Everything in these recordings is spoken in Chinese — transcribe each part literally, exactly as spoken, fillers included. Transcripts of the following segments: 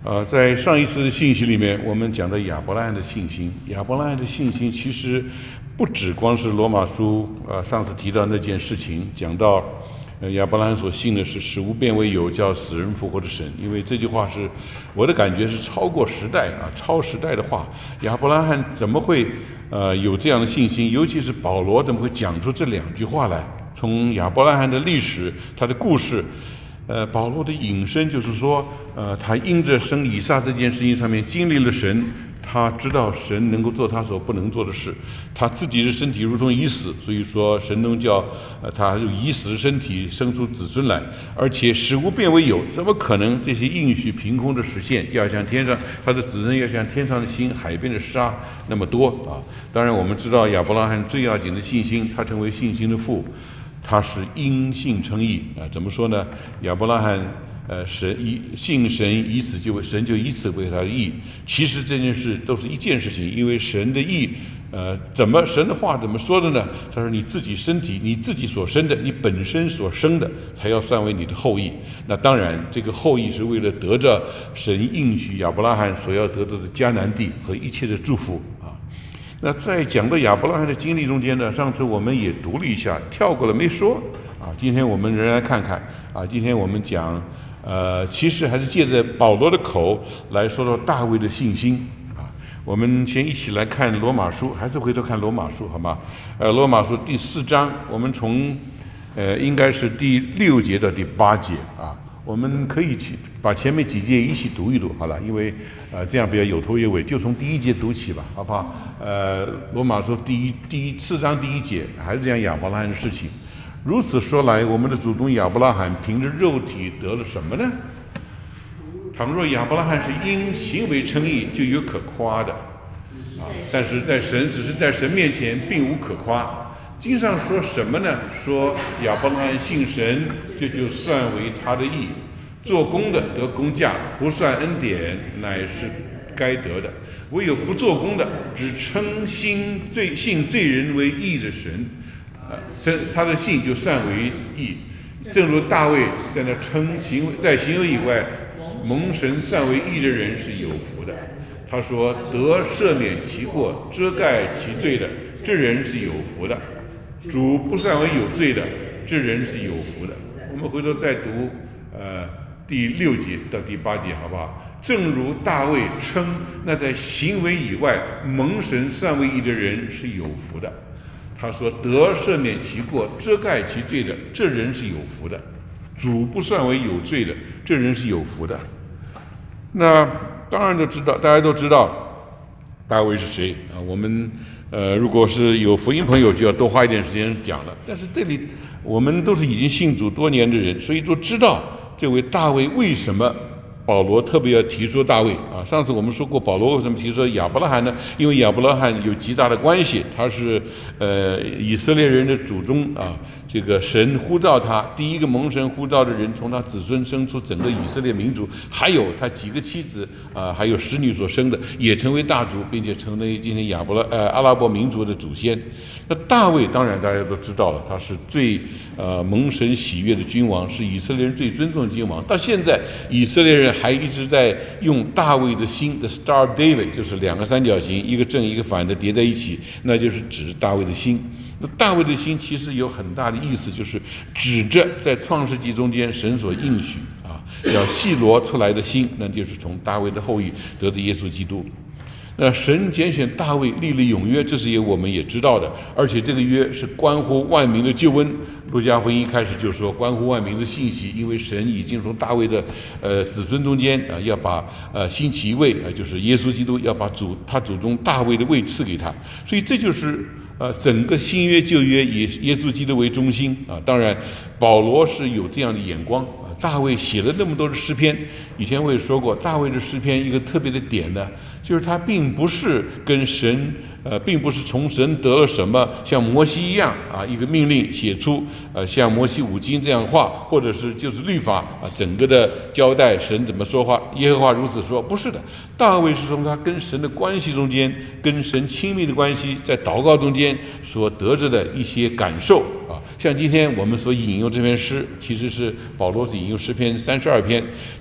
呃，在上一次的信息里面，我们讲到亚伯拉罕的信心。亚伯拉罕的信心其实不只光是罗马书呃上次提到那件事情，讲到呃亚伯拉罕所信的是使无变为有，叫死人复活的神。因为这句话是我的感觉是超过时代啊，超时代的话。亚伯拉罕怎么会呃有这样的信心？尤其是保罗怎么会讲出这两句话来？从亚伯拉罕的历史，他的故事。呃，保罗的引申就是说，呃，他因着生以撒这件事情上面经历了神，他知道神能够做他所不能做的事，他自己的身体如同已死，所以说神能叫呃他用已死的身体生出子孙来，而且使无变为有，怎么可能这些应许凭空的实现？要像天上他的子孙要像天上的星、海边的沙那么多啊！当然，我们知道亚伯拉罕最要紧的信心，他成为信心的父。他是因信称义啊，怎么说呢？亚伯拉罕，呃，神以信神，以此就为神就以此为他的义。其实这件事都是一件事情，因为神的义，呃，怎么神的话怎么说的呢？他说你自己身体，你自己所生的，你本身所生的，才要算为你的后裔。那当然，这个后裔是为了得着神应许亚伯拉罕所要得到的迦南地和一切的祝福。那在讲到亚伯拉罕的经历中间呢，上次我们也读了一下，跳过了没说啊。今天我们仍然看看啊，今天我们讲，呃，其实还是借着保罗的口来说说大卫的信心啊。我们先一起来看罗马书，还是回头看罗马书好吗？呃，罗马书第四章，我们从呃应该是第六节到第八节啊。我们可以把前面几节一起读一读，好了，因为呃这样比较有头有尾，就从第一节读起吧，好不好？呃，罗马书第一第一四章第一节还是讲亚伯拉罕的事情。如此说来，我们的祖宗亚伯拉罕凭着肉体得了什么呢？倘若亚伯拉罕是因行为称义，就有可夸的啊，但是在神只是在神面前并无可夸。经上说什么呢？说亚伯拉罕信神，这就算为他的义。做工的得工价，不算恩典，乃是该得的。唯有不做工的，只称信罪信罪人为义的神，啊，他的信就算为义。正如大卫在那称行为在行为以外蒙神算为义的人是有福的。他说得赦免其过，遮盖其罪的，这人是有福的。主不算为有罪的，这人是有福的。我们回头再读，呃，第六节到第八节，好不好？正如大卫称那在行为以外蒙神算为义的人是有福的。他说得赦免其过，遮盖其罪的，这人是有福的。主不算为有罪的，这人是有福的。那当然都知道，大家都知道大卫是谁啊？我们。呃，如果是有福音朋友，就要多花一点时间讲了。但是这里我们都是已经信主多年的人，所以都知道这位大卫为什么保罗特别要提说大卫啊。上次我们说过，保罗为什么提说亚伯拉罕呢？因为亚伯拉罕有极大的关系，他是呃以色列人的祖宗啊。这个神呼召他，第一个蒙神呼召的人，从他子孙生出整个以色列民族，还有他几个妻子啊、呃，还有使女所生的，也成为大族，并且成为今天亚伯拉呃阿拉伯民族的祖先。那大卫当然大家都知道了，他是最呃蒙神喜悦的君王，是以色列人最尊重的君王。到现在，以色列人还一直在用大卫的星的 Star of David， 就是两个三角形，一个正一个反的叠在一起，那就是指大卫的星。那大卫的心其实有很大的意思，就是指着在创世纪中间神所应许啊，要细罗出来的心，那就是从大卫的后裔得的耶稣基督。那神拣选大卫立了永约，这是也我们也知道的，而且这个约是关乎万民的救恩。路加福音一开始就说关乎万民的信息，因为神已经从大卫的呃子孙中间啊，要把呃兴起一位啊，就是耶稣基督，要把主他祖宗大卫的位赐给他，所以这就是呃整个新约旧约以耶稣基督为中心啊。当然，保罗是有这样的眼光啊。大卫写了那么多的诗篇，以前我也说过，大卫的诗篇一个特别的点呢，就是他并不是跟神，呃，并不是从神得了什么，像摩西一样啊，一个命令写出，呃，像摩西五经这样的话，或者是就是律法啊，整个的交代神怎么说话，耶和华如此说，不是的，大卫是从他跟神的关系中间，跟神亲密的关系，在祷告中间所得着的一些感受啊，像今天我们所引用这篇诗，其实是保罗只引用诗篇三十二篇，也就是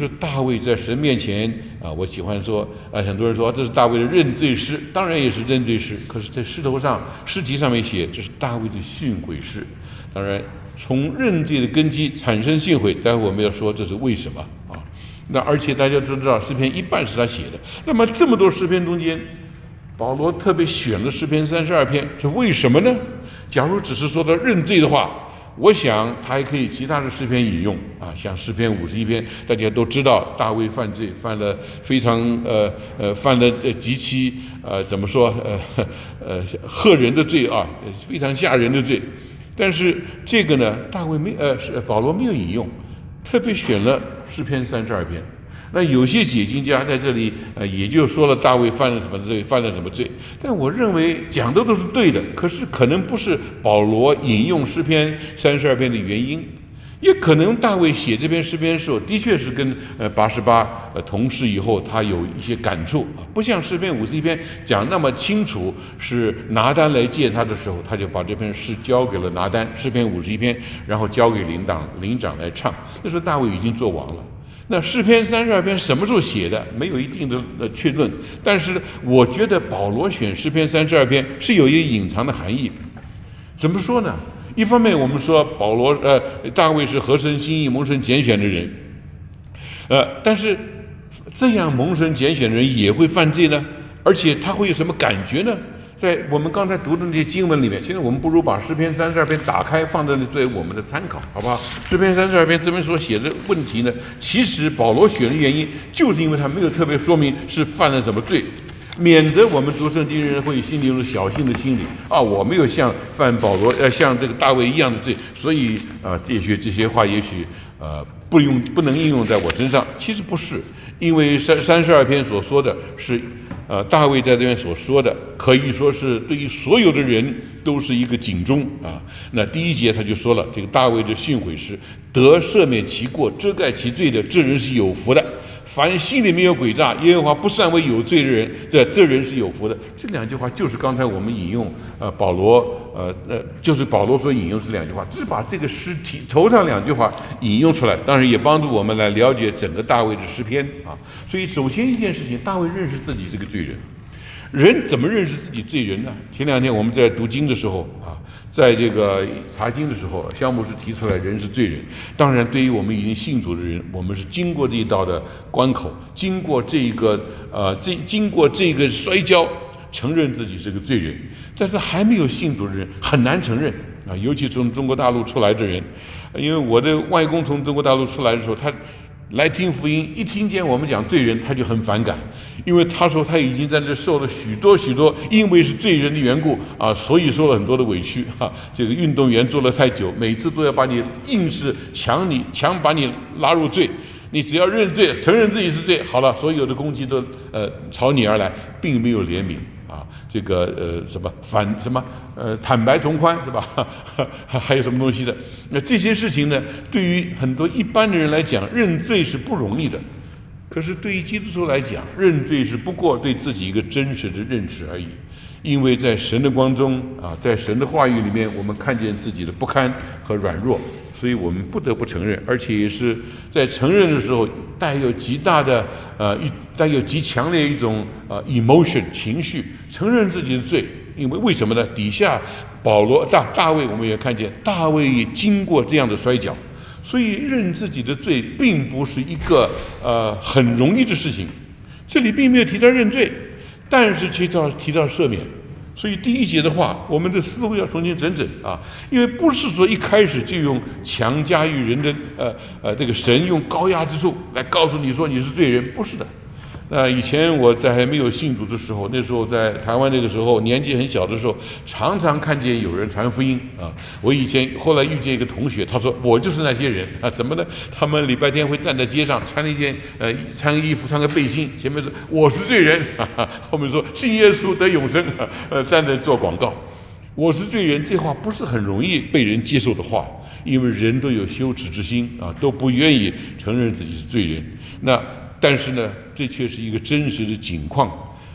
就是大卫在神面前啊，我喜欢说啊，很多人说这是大卫的认罪诗，当然也是认罪诗，可是，在诗头上、诗集上面写这是大卫的训诲诗。当然，从认罪的根基产生训诲，待会我们要说这是为什么啊？那而且大家都知道，诗篇一半是他写的。那么这么多诗篇中间，保罗特别选了诗篇三十二篇，是为什么呢？假如只是说到认罪的话，我想他还可以其他的诗篇引用啊，像诗篇五十一篇，大家都知道大卫犯罪，犯了非常呃呃犯了呃极其呃怎么说呃呃吓人的罪啊，非常吓人的罪。但是这个呢，大卫没呃是保罗没有引用，特别选了诗篇三十二篇。那有些解经家在这里呃也就说了大卫犯了什么罪，犯了什么罪，但我认为讲的都是对的，可是可能不是保罗引用诗篇三十二篇的原因，也可能大卫写这篇诗篇的时候，的确是跟呃八十八呃同事以后他有一些感触啊，不像诗篇五十一篇讲那么清楚，是拿单来见他的时候，他就把这篇诗交给了拿单，诗篇五十一篇，然后交给领长领长来唱，那时候大卫已经做王了。那诗篇三十二篇什么时候写的，没有一定的呃确论，但是我觉得保罗选诗篇三十二篇是有一个隐藏的含义。怎么说呢？一方面我们说保罗呃大卫是合神心意、蒙神拣选的人，呃，但是这样蒙神拣选的人也会犯罪呢，而且他会有什么感觉呢？在我们刚才读的那些经文里面，现在我们不如把诗篇三十二篇打开，放在那作为我们的参考，好不好？诗篇三十二篇这边所写的问题呢，其实保罗选的原因，就是因为他没有特别说明是犯了什么罪，免得我们读圣经人会心里有侥幸的心理啊，我没有像犯保罗呃像这个大卫一样的罪，所以啊，也许这些话也许呃不用不能应用在我身上。其实不是，因为三三十二篇所说的是。呃，大卫在这边所说的，可以说是对于所有的人都是一个警钟啊。那第一节他就说了，这个大卫的训诲是：得赦免其过、遮盖其罪的，这人是有福的。凡心里没有诡诈，耶和华不算为有罪的人，这这人是有福的。这两句话就是刚才我们引用呃保罗呃呃，就是保罗所引用这两句话，只是把这个诗题头上两句话引用出来，当然也帮助我们来了解整个大卫的诗篇啊。所以首先一件事情，大卫认识自己这个罪人。人怎么认识自己罪人呢？前两天我们在读经的时候啊，在这个查经的时候，萧牧师提出来人是罪人。当然，对于我们已经信主的人，我们是经过这一道的关口，经过这个呃这经过这个摔跤，承认自己是个罪人。但是还没有信主的人很难承认啊，尤其从中国大陆出来的人，因为我的外公从中国大陆出来的时候，他来听福音，一听见我们讲罪人，他就很反感，因为他说他已经在这受了许多许多，因为是罪人的缘故啊，所以受了很多的委屈哈、啊。这个运动员做了太久，每次都要把你硬是强你强把你拉入罪，你只要认罪，承认自己是罪，好了，所有的攻击都呃朝你而来，并没有怜悯。啊，这个呃什么反什么呃坦白从宽是吧？还有什么东西的？那这些事情呢，对于很多一般的人来讲，认罪是不容易的。可是对于基督徒来讲，认罪是不过对自己一个真实的认识而已。因为在神的光中啊，在神的话语里面，我们看见自己的不堪和软弱。所以我们不得不承认，而且也是在承认的时候带有极大的呃一带有极强烈一种呃 emotion 情绪，承认自己的罪。因为为什么呢？底下保罗大大卫我们也看见，大卫也经过这样的摔跤，所以认自己的罪并不是一个呃很容易的事情。这里并没有提到认罪，但是提到提到赦免。所以第一节的话，我们的思维要重新整整啊，因为不是说一开始就用强加于人的呃呃这个神用高压之术来告诉你说你是罪人，不是的。那以前我在还没有信主的时候，那时候在台湾那个时候年纪很小的时候，常常看见有人传福音啊。我以前后来遇见一个同学，他说我就是那些人啊，怎么呢？他们礼拜天会站在街上，穿了一件呃穿个衣服，穿个背心，前面说我是罪人，哈哈，后面说信耶稣得永生，呃站在做广告。我是罪人，这话不是很容易被人接受的话，因为人都有羞耻之心啊，都不愿意承认自己是罪人。那但是呢，这却是一个真实的景况。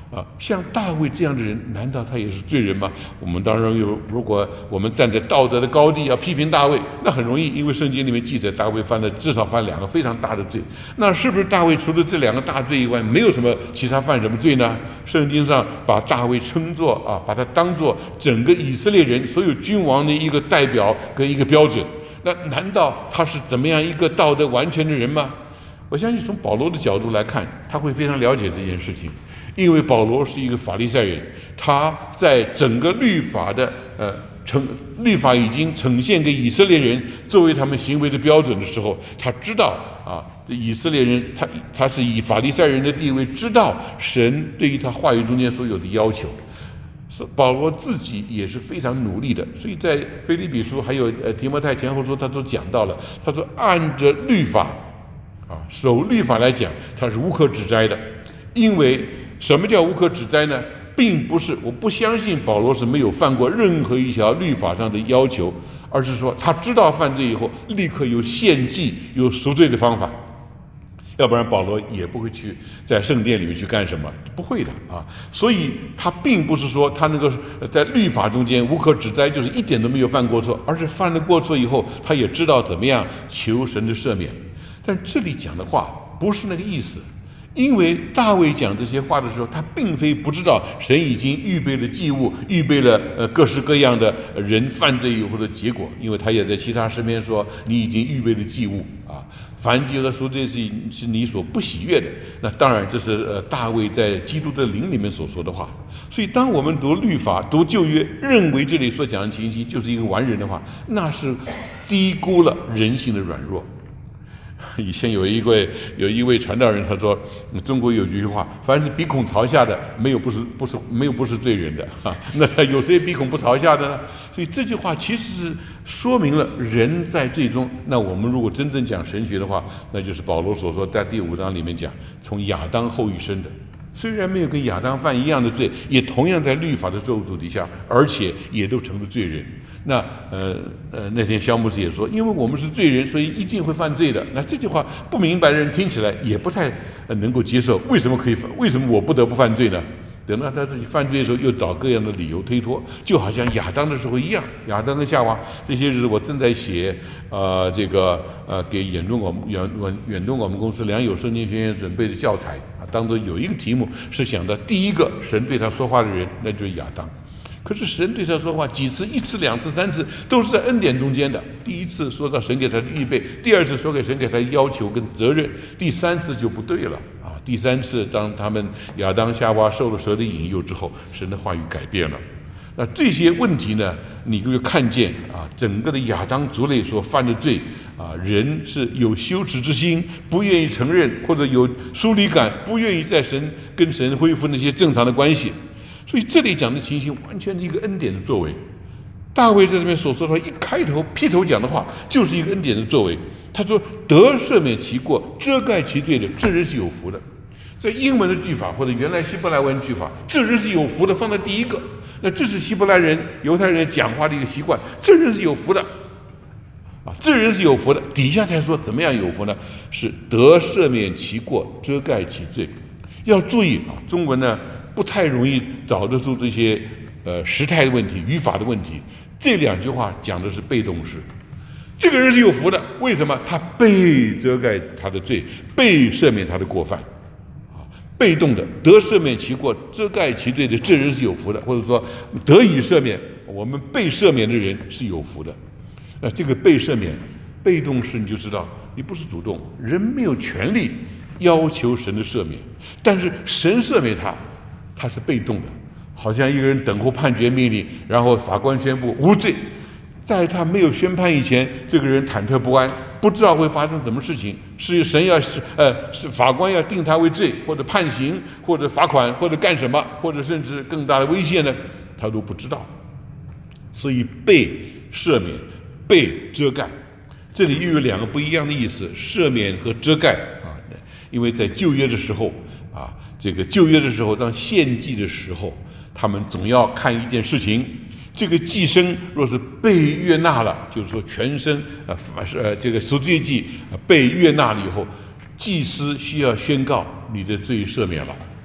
啊，像大卫这样的人，难道他也是罪人吗？我们当然有，如果我们站在道德的高地要批评大卫，那很容易，因为圣经里面记载大卫犯了至少犯两个非常大的罪。那是不是大卫除了这两个大罪以外，没有什么其他犯什么罪呢？圣经上把大卫称作啊，把他当作整个以色列人所有君王的一个代表跟一个标准。那难道他是怎么样一个道德完全的人吗？我相信从保罗的角度来看，他会非常了解这件事情。因为保罗是一个法利赛人，他在整个律法的呃呈律法已经呈现给以色列人作为他们行为的标准的时候，他知道啊，以色列人他他是以法利赛人的地位知道神对于他话语中间所有的要求。是保罗自己也是非常努力的，所以在腓立比书还有呃提摩太前后书，他都讲到了，他说按着律法啊守律法来讲，他是无可指摘的，因为。什么叫无可指摘呢？并不是我不相信保罗是没有犯过任何一条律法上的要求，而是说他知道犯罪以后，立刻有献祭、有赎罪的方法，要不然保罗也不会去在圣殿里面去干什么，不会的啊。所以他并不是说他那个在律法中间无可指摘，就是一点都没有犯过错，而是犯了过错以后，他也知道怎么样求神的赦免。但这里讲的话不是那个意思。因为大卫讲这些话的时候，他并非不知道神已经预备了祭物，预备了呃各式各样的人犯罪以后的结果，因为他也在其他诗篇说，你已经预备了祭物啊，凡祭和赎罪是是你所不喜悦的。那当然这是呃大卫在基督的灵里面所说的话。所以当我们读律法、读旧约，认为这里所讲的情形就是一个完人的话，那是低估了人性的软弱。以前有一位有一位传道人，他说，中国有句话，凡是鼻孔朝下的，没有不是不是没有不是罪人的啊。那有谁鼻孔不朝下的呢？所以这句话其实是说明了人在最终。那我们如果真正讲神学的话，那就是保罗所说在第五章里面讲，从亚当后裔生的。虽然没有跟亚当犯一样的罪，也同样在律法的咒诅底下，而且也都成了罪人。那呃呃，那天肖牧师也说，因为我们是罪人，所以一定会犯罪的。那这句话不明白的人听起来也不太能够接受。为什么可以犯？为什么我不得不犯罪呢？等到他自己犯罪的时候，又找各样的理由推脱，就好像亚当的时候一样。亚当跟夏娃这些日子，我正在写呃这个呃给远东我们远远远东我们公司良友圣经学院准备的教材啊，当中有一个题目是想到第一个神对他说话的人，那就是亚当。可是神对他说话几次，一次、两次、三次，都是在恩典中间的。第一次说到神给他的预备，第二次说给神给他的要求跟责任，第三次就不对了啊！第三次当他们亚当夏娃受了蛇的引诱之后，神的话语改变了。那这些问题呢，你就看见啊，整个的亚当族类所犯的罪啊，人是有羞耻之心，不愿意承认，或者有疏离感，不愿意在神跟神恢复那些正常的关系。所以这里讲的情形完全是一个恩典的作为。大卫在这边所说的话，一开头劈头讲的话就是一个恩典的作为。他说得赦免其过、遮盖其罪的，这人是有福的。在英文的句法或者原来希伯来文句法，这人是有福的放在第一个。那这是希伯来人、犹太人讲话的一个习惯，这人是有福的啊，这人是有福的。底下才说怎么样有福呢？是得赦免其过、遮盖其罪。要注意啊，中文呢不太容易找得出这些呃时态的问题、语法的问题。这两句话讲的是被动式。这个人是有福的，为什么？他被遮盖他的罪，被赦免他的过犯啊。被动的得赦免其过、遮盖其罪的，这人是有福的，或者说得以赦免，我们被赦免的人是有福的。那这个被赦免，被动式你就知道，你不是主动，人没有权利要求神的赦免，但是神赦免他，他是被动的，好像一个人等候判决命令，然后法官宣布无罪，在他没有宣判以前，这个人忐忑不安，不知道会发生什么事情，是神要是呃是法官要定他为罪，或者判刑，或者罚款，或者干什么，或者甚至更大的威胁呢，他都不知道。所以被赦免、被遮盖，这里又有两个不一样的意思，赦免和遮盖啊。因为在旧约的时候啊，这个旧约的时候，当献祭的时候，他们总要看一件事情，这个祭牲若是被悦纳了，就是说全身呃呃这个赎罪祭被悦纳了以后，祭司需要宣告你的罪赦免了。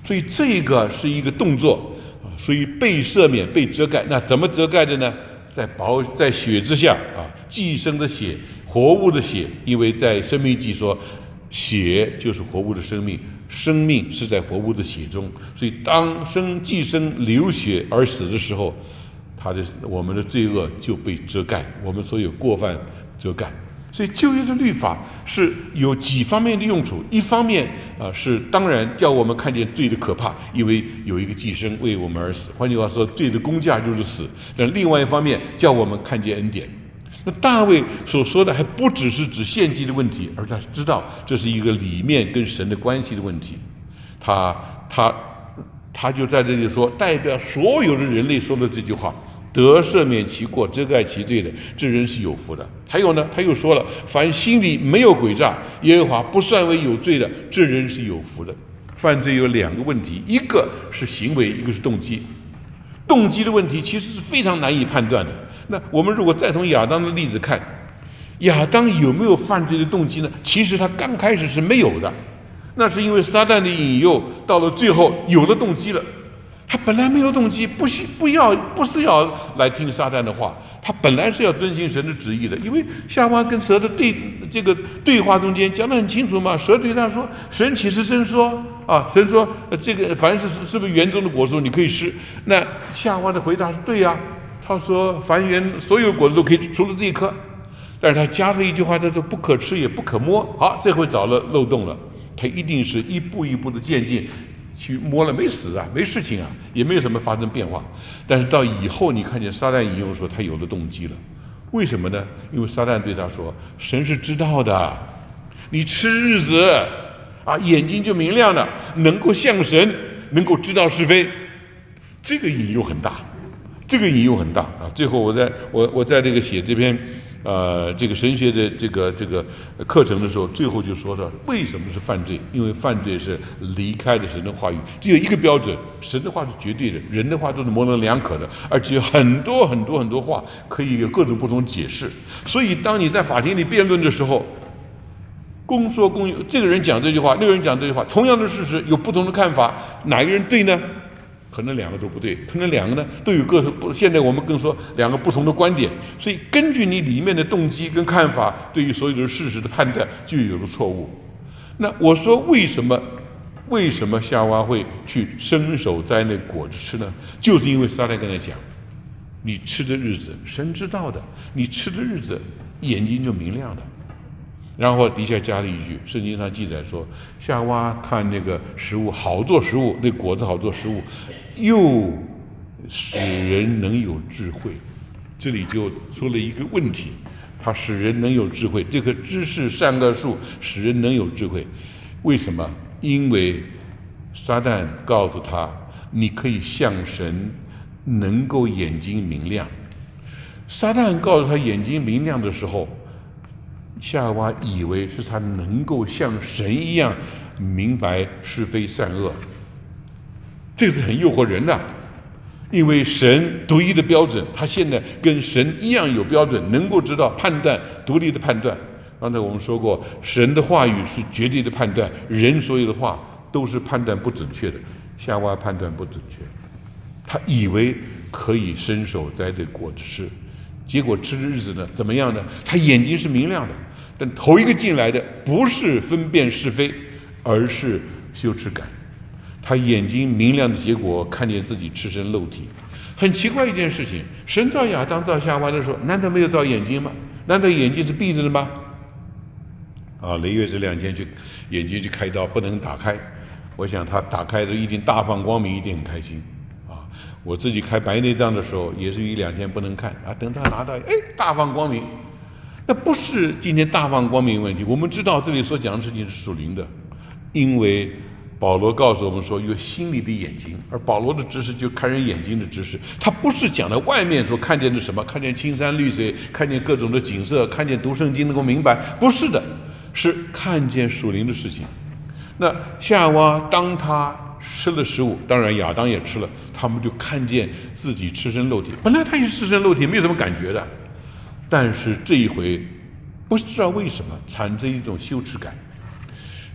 所以这个是一个动作啊，所以被赦免、被遮盖。那怎么遮盖的呢？在宝在血之下啊，寄生的血，活物的血，因为在生命记说，血就是活物的生命，生命是在活物的血中，所以当生寄生流血而死的时候，他的我们的罪恶就被遮盖，我们所有过犯遮盖。所以旧约的律法是有几方面的用处，一方面啊、呃、是当然叫我们看见罪的可怕，因为有一个寄生为我们而死，换句话说，罪的工价就是死。但另外一方面叫我们看见恩典。那大卫所说的还不只是指献祭的问题，而他知道这是一个里面跟神的关系的问题。他他他就在这里说，代表所有的人类说的这句话：得赦免其过、遮盖其罪的，这人是有福的。还有呢，他又说了，凡心里没有诡诈，耶和华不算为有罪的，这人是有福的。犯罪有两个问题，一个是行为，一个是动机。动机的问题其实是非常难以判断的。那我们如果再从亚当的例子看，亚当有没有犯罪的动机呢？其实他刚开始是没有的，那是因为撒旦的引诱，到了最后有了动机了。他本来没有动机，不需不要不是要来听撒旦的话，他本来是要遵行神的旨意的。因为夏娃跟蛇的对这个对话中间讲得很清楚嘛，蛇对他说：“神岂是真说啊？”神说：“呃、这个凡是是不是园中的果树你可以吃。”那夏娃的回答是对呀、啊，他说：“凡园所有果子都可以，除了这一颗。”但是他加了一句话，他说：“不可吃也不可摸。”好，这回找了漏洞了，他一定是一步一步的渐进。去摸了没死啊，没事情啊，也没有什么发生变化。但是到以后你看见撒旦引用说他有了动机了，为什么呢？因为撒旦对他说：“神是知道的，你吃日子啊，眼睛就明亮了，能够像神，能够知道是非。”这个引用很大，这个引用很大啊。最后我在我我在这个写这篇。呃，这个神学的这个这个课程的时候，最后就说到为什么是犯罪？因为犯罪是离开了神的话语，只有一个标准，神的话是绝对的，人的话都是模棱两可的，而且有很多很多很多话可以有各种不同解释。所以，当你在法庭里辩论的时候，公说公有，这个人讲这句话，那个人讲这句话，同样的事实有不同的看法，哪一个人对呢？可能两个都不对，可能两个呢都有各不。现在我们更说两个不同的观点，所以根据你里面的动机跟看法，对于所有的事实的判断就有了错误。那我说为什么为什么夏娃会去伸手摘那果子吃呢？就是因为撒旦跟他讲，你吃的日子神知道的，你吃的日子眼睛就明亮了。然后底下加了一句，圣经上记载说，夏娃看那个食物好做食物，那果子好做食物，又使人能有智慧。这里就出了一个问题，它使人能有智慧，这个知识善恶树使人能有智慧，为什么？因为撒旦告诉他，你可以像神，能够眼睛明亮。撒旦告诉他眼睛明亮的时候，夏娃以为是他能够像神一样明白是非善恶，这个是很诱惑人的。因为神独一的标准，他现在跟神一样有标准，能够知道判断，独立的判断。刚才我们说过，神的话语是绝对的判断，人所有的话都是判断不准确的。夏娃判断不准确，他以为可以伸手摘这果子吃，结果吃的日子呢怎么样呢？他眼睛是明亮的，但头一个进来的不是分辨是非，而是羞耻感。他眼睛明亮的结果，看见自己赤身露体。很奇怪一件事情，神造亚当造夏娃的时候，难道没有造眼睛吗？难道眼睛是闭着的吗？啊，雷月这两天去眼睛去开刀，不能打开。我想他打开的一定大放光明，一定很开心啊。我自己开白内障的时候，也是一两天不能看啊，等他拿到，哎，大放光明。那不是今天大放光明问题，我们知道这里所讲的事情是属灵的，因为保罗告诉我们说有心里的眼睛，而保罗的知识就看人眼睛的知识，他不是讲的外面所看见的什么，看见青山绿水，看见各种的景色，看见读圣经能够明白，不是的，是看见属灵的事情。那夏娃当他吃了食物，当然亚当也吃了，他们就看见自己赤身露体，本来他也是赤身露体，没有什么感觉的，但是这一回不知道为什么产生一种羞耻感。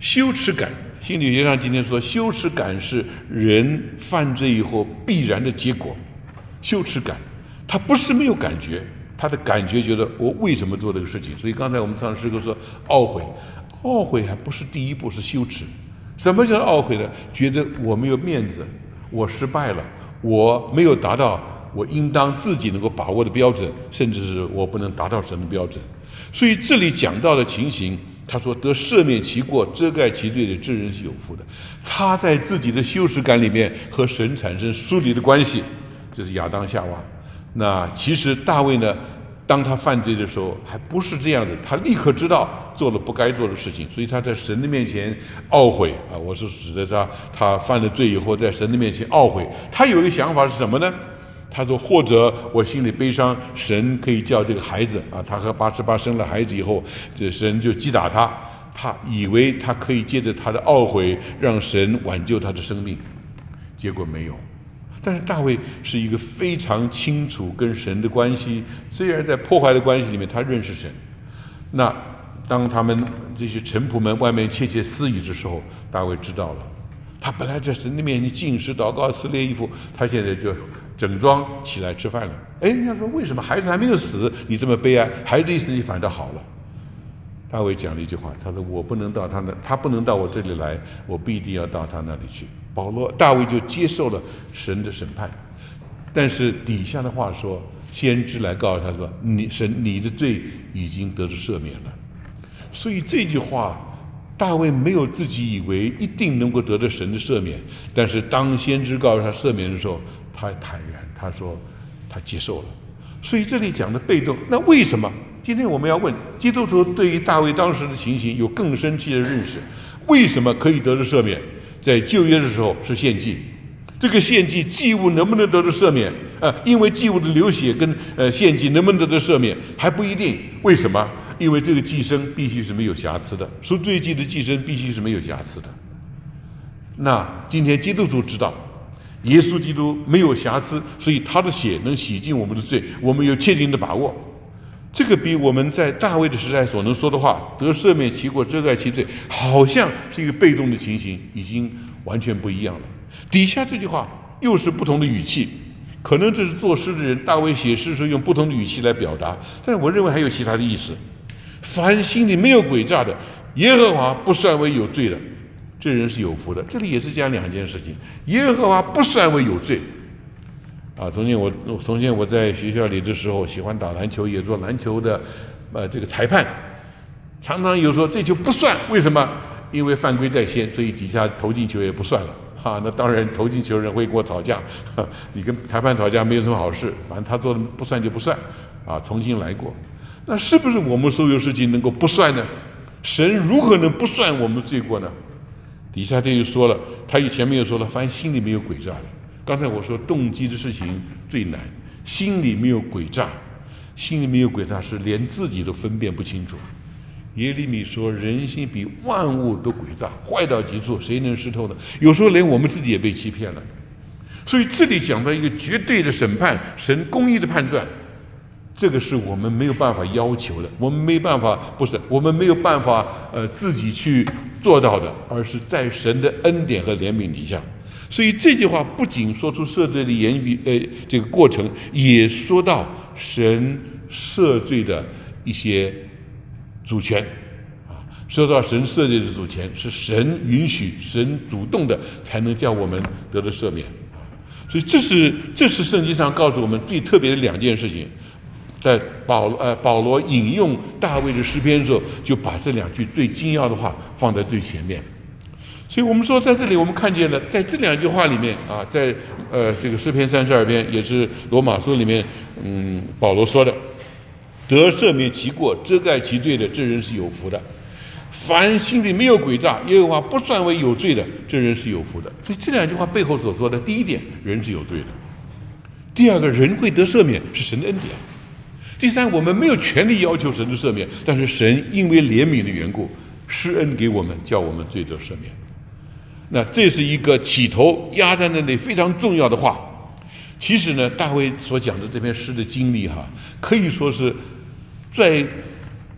羞耻感，心理学上今天说，羞耻感是人犯罪以后必然的结果。羞耻感，他不是没有感觉，他的感觉觉得我为什么做这个事情？所以刚才我们唱诗歌说懊悔，懊悔还不是第一步，是羞耻。什么叫懊悔呢？觉得我没有面子，我失败了，我没有达到我应当自己能够把握的标准，甚至是我不能达到神的标准。所以这里讲到的情形，他说得赦免其过、遮盖其罪的，这人是有福的。他在自己的羞耻感里面和神产生疏离的关系，这是亚当夏娃。那其实大卫呢，当他犯罪的时候还不是这样的，他立刻知道做了不该做的事情，所以他在神的面前懊悔啊。我是指的他，他犯了罪以后在神的面前懊悔。他有一个想法是什么呢？他说，或者我心里悲伤，神可以叫这个孩子啊，他和八十八生了孩子以后，这神就击打他，他以为他可以借着他的懊悔让神挽救他的生命，结果没有。但是大卫是一个非常清楚跟神的关系，虽然在破坏的关系里面他认识神。那当他们这些臣仆们外面窃窃私语的时候，大卫知道了，他本来在神的面前禁食祷告撕裂衣服，他现在就整装起来吃饭了。哎，人家说为什么孩子还没有死，你这么悲哀？孩子一死，你反倒好了。大卫讲了一句话，他说：“我不能到他那，他不能到我这里来，我必定要到他那里去。”保罗、大卫就接受了神的审判，但是底下的话说，先知来告诉他说：“你神，你的罪已经得到赦免了。”所以这句话，大卫没有自己以为一定能够得到神的赦免，但是当先知告诉他赦免的时候，他坦然，他说他接受了。所以这里讲的被动，那为什么？今天我们要问基督徒对于大卫当时的情形有更深切的认识，为什么可以得到赦免？在旧约的时候是献祭，这个献祭祭物能不能得到赦免？呃，因为祭物的流血跟呃献祭能不能得到赦免还不一定。为什么？因为这个祭牲必须是没有瑕疵的，赎罪祭的祭牲必须是没有瑕疵的。那今天基督徒知道，耶稣基督没有瑕疵，所以他的血能洗净我们的罪，我们有确定的把握。这个比我们在大卫的时代所能说的话，得赦免其过，遮盖其罪，好像是一个被动的情形，已经完全不一样了。底下这句话又是不同的语气，可能这是作诗的人大卫写诗时用不同的语气来表达，但是我认为还有其他的意思。凡心里没有诡诈的，耶和华不算为有罪的，这人是有福的。这里也是讲两件事情，耶和华不算为有罪。啊，从前我从前我在学校里的时候，喜欢打篮球，也做篮球的，呃，这个裁判，常常有说这球不算，为什么？因为犯规在先，所以底下投进球也不算了。哈、啊，那当然投进球人会跟我吵架，啊、你跟裁判吵架没有什么好事，反正他做的不算就不算，啊，重新来过。那是不是我们所有事情能够不算呢？神如何能不算我们罪过呢？底下他又说了，他以前面又说了，凡心里没有诡诈的。刚才我说动机的事情最难，心里没有诡诈，心里没有诡诈是连自己都分辨不清楚。耶利米说，人心比万物都诡诈，坏到极处，谁能识透呢？有时候连我们自己也被欺骗了。所以这里讲到一个绝对的审判，神公义的判断，这个是我们没有办法要求的，我们没办法，不是我们没有办法呃自己去做到的，而是在神的恩典和怜悯底下。所以这句话不仅说出赦罪的言语，呃，这个过程，也说到神赦罪的一些主权，啊，说到神赦罪的主权是神允许、神主动的，才能叫我们得到赦免。所以这是这是圣经上告诉我们最特别的两件事情。在保呃保罗引用大卫的诗篇的时候，就把这两句最精要的话放在最前面。所以我们说，在这里我们看见了，在这两句话里面啊，在呃这个诗篇三十二篇，也是罗马书里面，嗯，保罗说的，得赦免其过、遮盖其罪的，这人是有福的；凡心里没有诡诈，耶和华不算为有罪的，这人是有福的。所以这两句话背后所说的，第一点，人是有罪的；第二个，人会得赦免，是神的恩典；第三，我们没有权利要求神的赦免，但是神因为怜悯的缘故，施恩给我们，叫我们罪得赦免。那这是一个起头压在那里非常重要的话。其实呢，大卫所讲的这篇诗的经历哈，可以说是在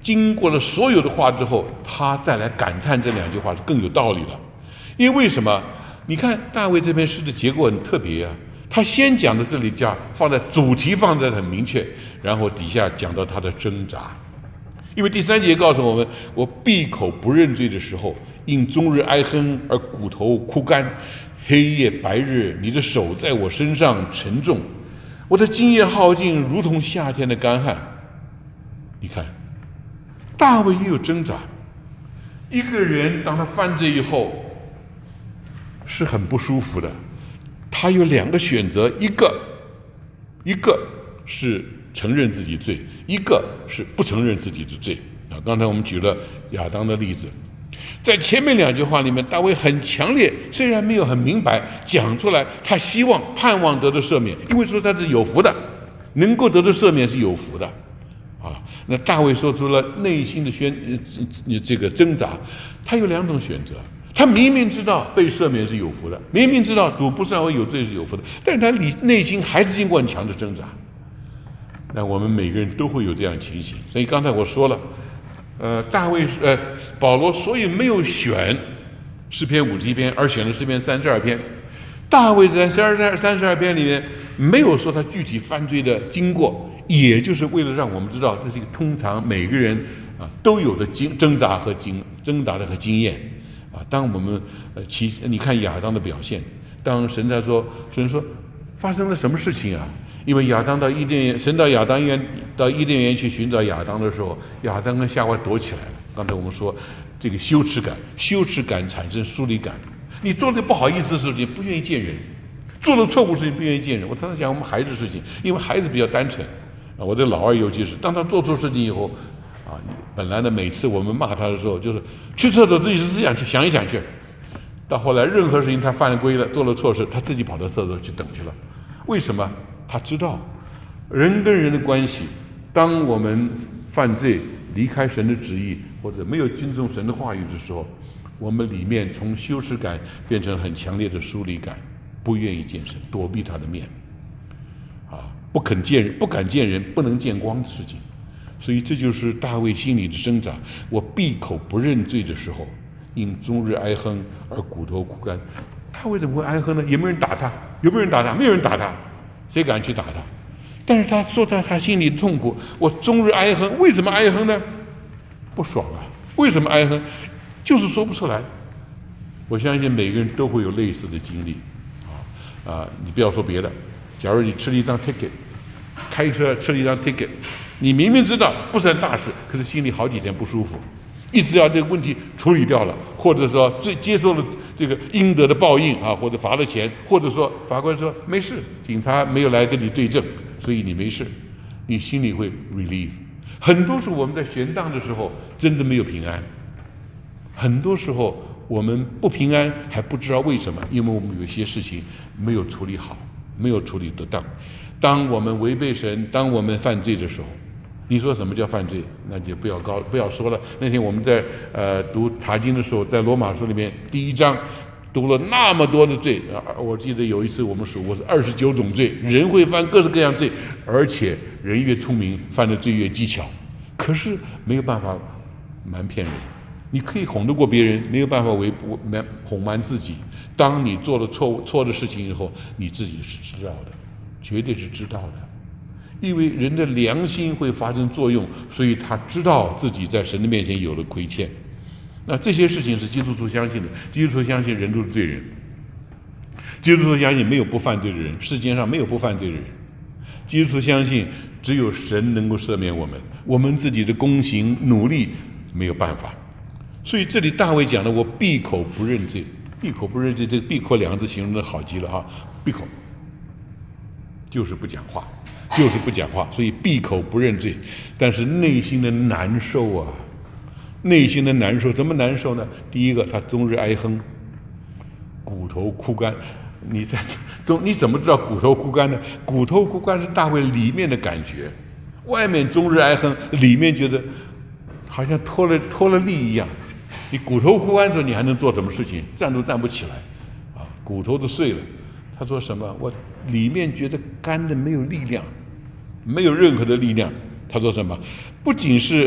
经过了所有的话之后，他再来感叹这两句话是更有道理了。因为为什么？你看大卫这篇诗的结构很特别啊，他先讲的这里叫放在主题放在很明确，然后底下讲到他的挣扎。因为第三节告诉我们，我闭口不认罪的时候，因终日哀哼而骨头枯干，黑夜白日，你的手在我身上沉重，我的精液耗尽，如同夏天的干旱。你看，大卫也有挣扎。一个人当他犯罪以后，是很不舒服的。他有两个选择，一个一个是承认自己罪，一个是不承认自己的罪啊。刚才我们举了亚当的例子，在前面两句话里面，大卫很强烈，虽然没有很明白讲出来，他希望盼望得到赦免，因为说他是有福的，能够得到赦免是有福的啊。那大卫说出了内心的宣这个挣扎，他有两种选择。他明明知道被赦免是有福的，明明知道主不算我有罪是有福的，但是他里内心还是经过很强的挣扎。那我们每个人都会有这样的情形，所以刚才我说了，呃，大卫呃保罗所以没有选诗篇五十一篇，而选了诗篇三十二篇。大卫在三十三十二篇里面没有说他具体犯罪的经过，也就是为了让我们知道，这是一个通常每个人啊都有的经挣扎和经挣扎的和经验。啊，当我们呃，其你看亚当的表现，当神在说，神说发生了什么事情啊？因为亚当到伊甸园，神到亚当园到伊甸园去寻找亚当的时候，亚当跟夏娃躲起来了。刚才我们说这个羞耻感，羞耻感产生疏离感。你做了不好意思的事情，不愿意见人；做了错误事情，不愿意见人。我常常讲我们孩子的事情，因为孩子比较单纯啊，我的老二尤其是，当他做错事情以后。啊，本来呢，每次我们骂他的时候，就是去厕所自己是自己想去想一想去。到后来，任何事情他犯了规了，做了错事，他自己跑到厕所去等去了。为什么？他知道人跟人的关系，当我们犯罪、离开神的旨意，或者没有尊重神的话语的时候，我们里面从羞耻感变成很强烈的疏离感，不愿意见神，躲避他的面，啊，不肯见人，不敢见人，不能见光的事情。所以这就是大卫心里的挣扎。我闭口不认罪的时候，因终日哀哼而骨头枯干。他为什么会哀哼呢？有没有人打他？有没有人打他？没有人打他，谁敢去打他？但是他说他他心里的痛苦，我终日哀哼。为什么哀哼呢？不爽啊！为什么哀哼？就是说不出来。我相信每个人都会有类似的经历啊啊！你不要说别的，假如你吃了一张 ticket， 开车吃了一张 ticket。你明明知道不算大事，可是心里好几天不舒服，一直要这个问题处理掉了，或者说最接受了这个应得的报应啊，或者罚了钱，或者说法官说没事，警察没有来跟你对证，所以你没事，你心里会 relieve。很多时候我们在悬档的时候真的没有平安，很多时候我们不平安还不知道为什么，因为我们有些事情没有处理好，没有处理得当。当我们违背神，当我们犯罪的时候，你说什么叫犯罪？那就不要高不要说了。那天我们在呃读查经的时候，在罗马书里面第一章读了那么多的罪啊！我记得有一次我们数过是二十九种罪，人会犯各式各样罪，而且人越聪明，犯的罪越技巧。可是没有办法瞒骗人，你可以哄得过别人，没有办法为瞒哄瞒自己。当你做了错误错的事情以后，你自己是知道的，绝对是知道的。因为人的良心会发生作用，所以他知道自己在神的面前有了亏欠。那这些事情是基督徒相信的，基督徒相信人都是罪人，基督徒相信没有不犯罪的人，世界上没有不犯罪的人。基督徒相信只有神能够赦免我们，我们自己的功行努力没有办法。所以这里大卫讲了，我闭口不认罪，闭口不认罪，这个闭口两个字形容的好极了哈，闭口就是不讲话。就是不讲话，所以闭口不认罪，但是内心的难受啊，内心的难受，怎么难受呢？第一个，他终日哀哼，骨头枯干。你在中，你怎么知道骨头枯干呢？骨头枯干是大卫里面的感觉，外面终日哀哼，里面觉得好像脱了脱了力一样。你骨头枯干的时候，你还能做什么事情？站都站不起来，啊，骨头都碎了。他说什么？我里面觉得干的没有力量，没有任何的力量。他说什么？不仅是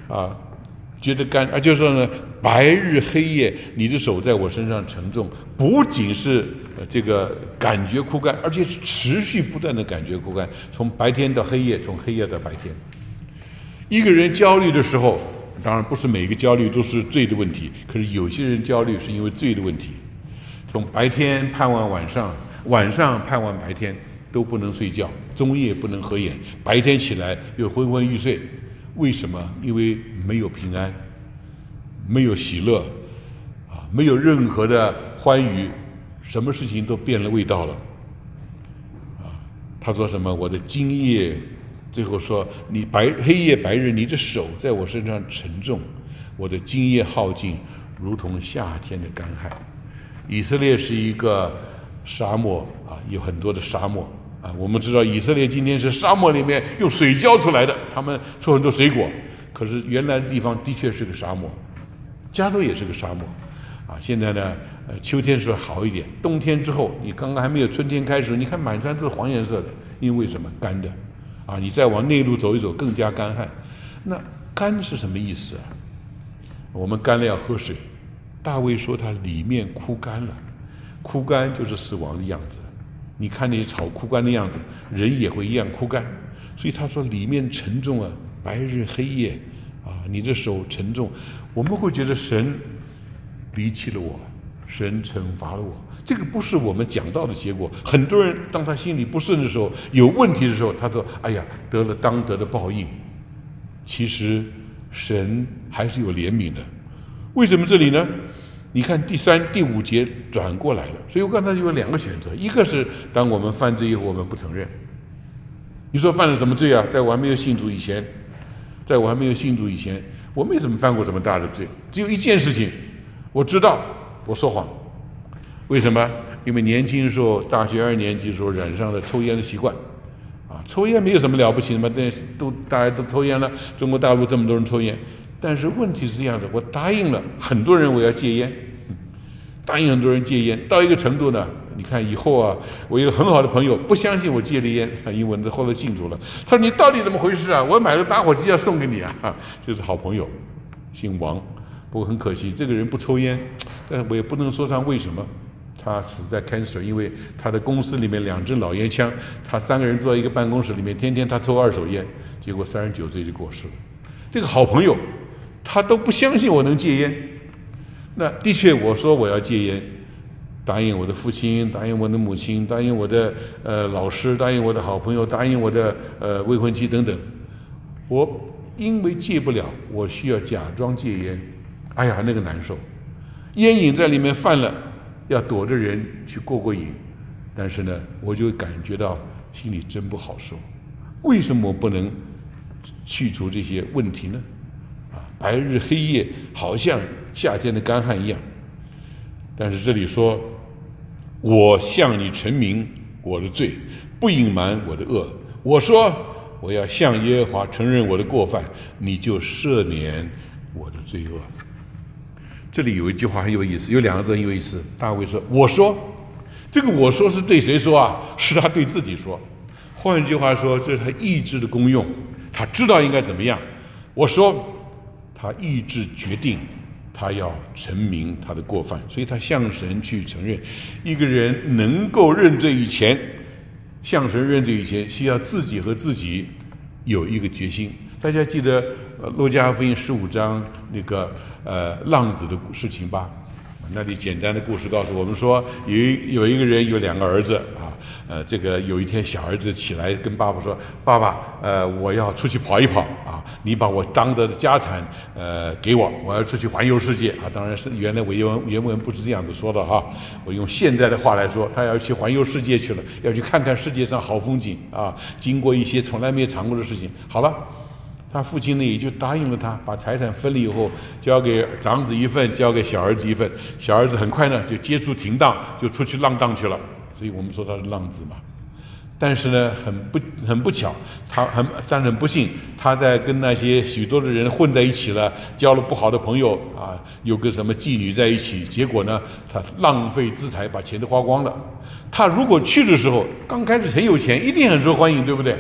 啊，觉得干啊，就是说呢，白日黑夜，你的手在我身上沉重，不仅是这个感觉枯干，而且是持续不断的感觉枯干，从白天到黑夜，从黑夜到白天。一个人焦虑的时候，当然不是每个焦虑都是罪的问题，可是有些人焦虑是因为罪的问题。从白天盼望晚上，晚上盼望白天，都不能睡觉，中夜不能合眼，白天起来又昏昏欲睡。为什么？因为没有平安，没有喜乐，啊，没有任何的欢愉，什么事情都变了味道了。啊，他说什么？我的今夜。最后说，你白黑夜白日，你的手在我身上沉重，我的今夜耗尽，如同夏天的干旱。以色列是一个沙漠啊，有很多的沙漠啊。我们知道以色列今天是沙漠里面用水浇出来的，他们出很多水果，可是原来的地方的确是个沙漠，加州也是个沙漠啊。现在呢，呃，秋天时候好一点，冬天之后，你刚刚还没有春天开始，你看满山都是黄颜色的，因为什么？干的。啊，你再往内陆走一走，更加干旱。那干是什么意思啊？我们干了要喝水。大卫说他里面枯干了，枯干就是死亡的样子。你看那些草枯干的样子，人也会一样枯干。所以他说里面沉重啊，白日黑夜啊，你的手沉重。我们会觉得神离弃了我，神惩罚了我。这个不是我们讲到的结果。很多人当他心里不顺的时候，有问题的时候，他说：“哎呀，得了当得的报应。”其实神还是有怜悯的。为什么这里呢？你看第三、第五节转过来了。所以我刚才有两个选择，一个是当我们犯罪以后，我们不承认。你说犯了什么罪啊？在我还没有信主以前，在我还没有信主以前，我没怎么犯过这么大的罪，只有一件事情，我知道我说谎。为什么？因为年轻的时候，大学二年级的时候染上了抽烟的习惯，啊，抽烟没有什么了不起的嘛，但是都大家都抽烟了，中国大陆这么多人抽烟，但是问题是这样的，我答应了很多人我要戒烟，答应很多人戒烟，到一个程度呢，你看以后啊，我有一个很好的朋友不相信我戒了烟，因为后来信主了，他说你到底怎么回事啊？我买了打火机要送给你啊，就是好朋友，姓王，不过很可惜这个人不抽烟，但是我也不能说他为什么。他死在 cancer， 因为他的公司里面两支老烟枪，他三个人坐在一个办公室里面，天天他抽二手烟，结果三十九岁就过世了。这个好朋友，他都不相信我能戒烟。那的确，我说我要戒烟，答应我的父亲，答应我的母亲，答应我的呃老师，答应我的好朋友，答应我的呃未婚妻等等。我因为戒不了，我需要假装戒烟。哎呀，那个难受，烟瘾在里面犯了。要躲着人去过过瘾，但是呢，我就感觉到心里真不好受。为什么我不能去除这些问题呢？啊，白日黑夜好像夏天的干旱一样。但是这里说，我向你陈明我的罪，不隐瞒我的恶。我说我要向耶和华承认我的过犯，你就赦免我的罪恶。这里有一句话很有意思，有两个字很有意思。大卫说：“我说，这个我说是对谁说啊？是他对自己说。换句话说，这是他意志的功用，他知道应该怎么样。我说，他意志决定，他要陈明他的过犯，所以他向神去承认。一个人能够认罪以前，向神认罪以前，需要自己和自己有一个决心。大家记得呃，路加福音十五章那个呃浪子的事情吧？那里简单的故事告诉我们说，有一有一个人有两个儿子啊，呃，这个有一天小儿子起来跟爸爸说：“爸爸，呃，我要出去跑一跑啊，你把我当得的家产呃给我，我要出去环游世界啊。”当然是原来原文原文不是这样子说的哈，我用现在的话来说，他要去环游世界去了，要去看看世界上好风景啊，经过一些从来没有尝过的事情。好了。他父亲呢也就答应了他，把财产分了以后，交给长子一份，交给小儿子一份。小儿子很快呢就接触停当，就出去浪荡去了。所以我们说他是浪子嘛。但是呢，很不很不巧，他很但是很不幸，他在跟那些许多的人混在一起了，交了不好的朋友啊，又跟什么妓女在一起，结果呢，他浪费资财，把钱都花光了。他如果去的时候，刚开始很有钱，一定很受欢迎，对不对？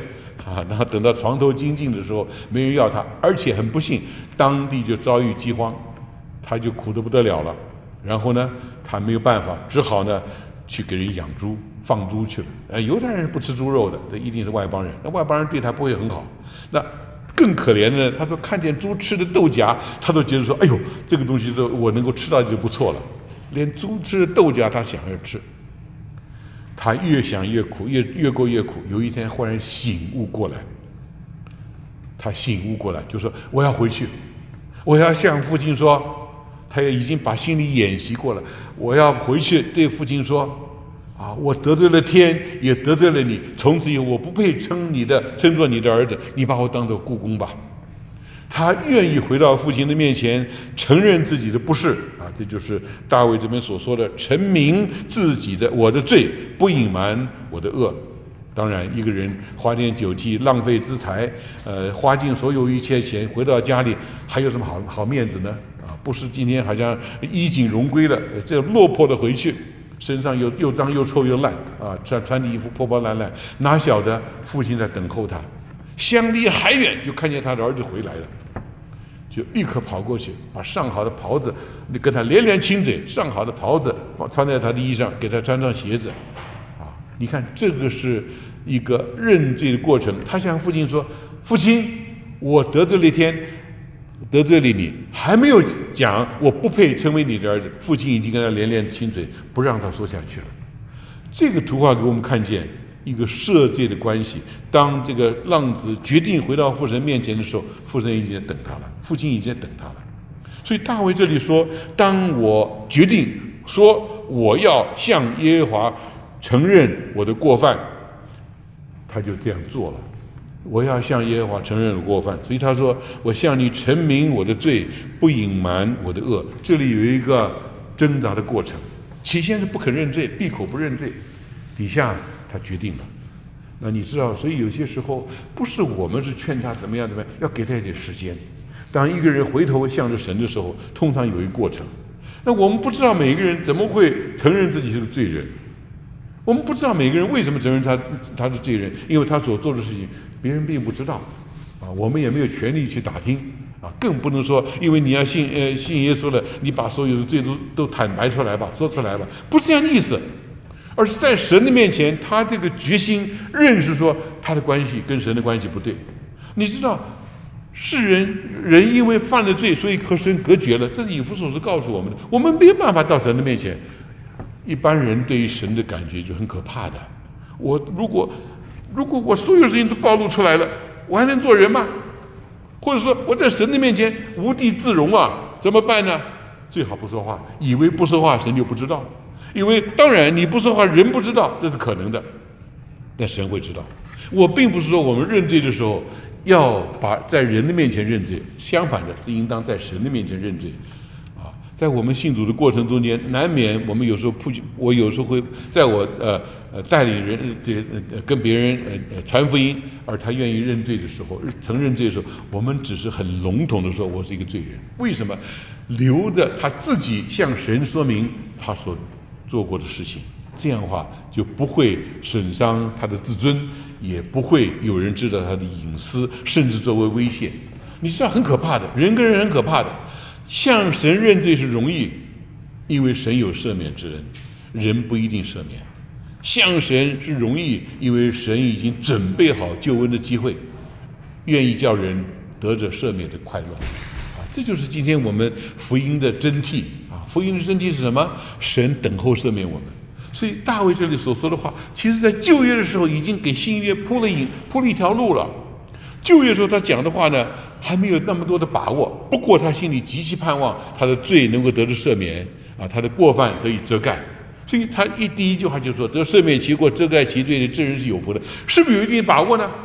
啊，然后等到床头精尽的时候，没人要他，而且很不幸，当地就遭遇饥荒，他就苦得不得了了。然后呢，他没有办法，只好呢去给人养猪、放猪去了。呃，犹太人是不吃猪肉的，这一定是外邦人。那外邦人对他不会很好。那更可怜的呢，他说看见猪吃的豆荚，他都觉得说，哎呦，这个东西都我能够吃到就不错了。连猪吃的豆荚他想要吃，他越想越苦，越越过越苦。有一天忽然醒悟过来，他醒悟过来，就说我要回去，我要向父亲说，他也已经把心里演习过了，我要回去对父亲说。啊！我得罪了天，也得罪了你。从此以后，我不配称你的，称作你的儿子。你把我当做雇工吧。他愿意回到父亲的面前，承认自己的不是啊！这就是大卫这边所说的：陈明自己的我的罪，不隐瞒我的恶。当然，一个人花天酒地、浪费资财，呃，花尽所有一切钱，回到家里还有什么好好面子呢？啊，不是今天好像衣锦荣归了，这落魄的回去。身上又又脏又臭又烂啊，穿穿的衣服破破烂烂，哪晓得父亲在等候他，相离还远，就看见他的儿子回来了，就立刻跑过去，把上好的袍子，你跟他连连亲嘴，上好的袍子穿在他的衣上，给他穿上鞋子，啊，你看这个是一个认罪的过程。他向父亲说：“父亲，我得罪了天。”得罪了你，还没有讲我不配成为你的儿子，父亲已经跟他连连亲嘴，不让他说下去了。这个图画给我们看见一个赦罪的关系。当这个浪子决定回到父神面前的时候，父神已经在等他了，父亲已经在等他了。所以大卫这里说：当我决定说我要向耶和华承认我的过犯，他就这样做了。我要向耶和华承认我的过犯，所以他说：“我向你陈明我的罪，不隐瞒我的恶。”这里有一个挣扎的过程，起先是不肯认罪，闭口不认罪，底下他决定了。那你知道，所以有些时候不是我们是劝他怎么样怎么样，要给他一点时间。当一个人回头向着神的时候，通常有一个过程。那我们不知道每一个人怎么会承认自己是个罪人，我们不知道每个人为什么承认他他是罪人，因为他所做的事情。别人并不知道，啊，我们也没有权利去打听，啊，更不能说，因为你要信呃信耶稣了，你把所有的罪都都坦白出来吧，说出来吧，不是这样的意思，而是在神的面前，他这个决心认识说他的关系跟神的关系不对。你知道，世人人因为犯了罪，所以和神隔绝了，这是以弗所书告诉我们的，我们没有办法到神的面前。一般人对于神的感觉就很可怕的，我如果。如果我所有事情都暴露出来了，我还能做人吗？或者说我在神的面前无地自容啊，怎么办呢？最好不说话，以为不说话神就不知道，因为当然你不说话人不知道，这是可能的，但神会知道。我并不是说我们认罪的时候要把在人的面前认罪，相反的是应当在神的面前认罪。在我们信主的过程中间，难免我们有时候不，我有时候会在我呃呃带领人这呃跟别人呃呃传福音，而他愿意认罪的时候，承认罪的时候，我们只是很笼统的说我是一个罪人。为什么？留着他自己向神说明他所做过的事情，这样的话就不会损伤他的自尊，也不会有人知道他的隐私，甚至作为威胁。你知道很可怕的，人跟人很可怕的。向神认罪是容易，因为神有赦免之恩，人不一定赦免。向神是容易，因为神已经准备好救恩的机会，愿意叫人得着赦免的快乐。啊，这就是今天我们福音的真谛啊！福音的真谛是什么？神等候赦免我们。所以大卫这里所说的话，其实在旧约的时候已经给新约铺了引铺了一条路了。旧约时候他讲的话呢，还没有那么多的把握，不过他心里极其盼望他的罪能够得到赦免啊，他的过犯得以遮盖，所以他一第一句话就说：得赦免其过、遮盖其罪的，这人是有福的。是不是有一定把握呢？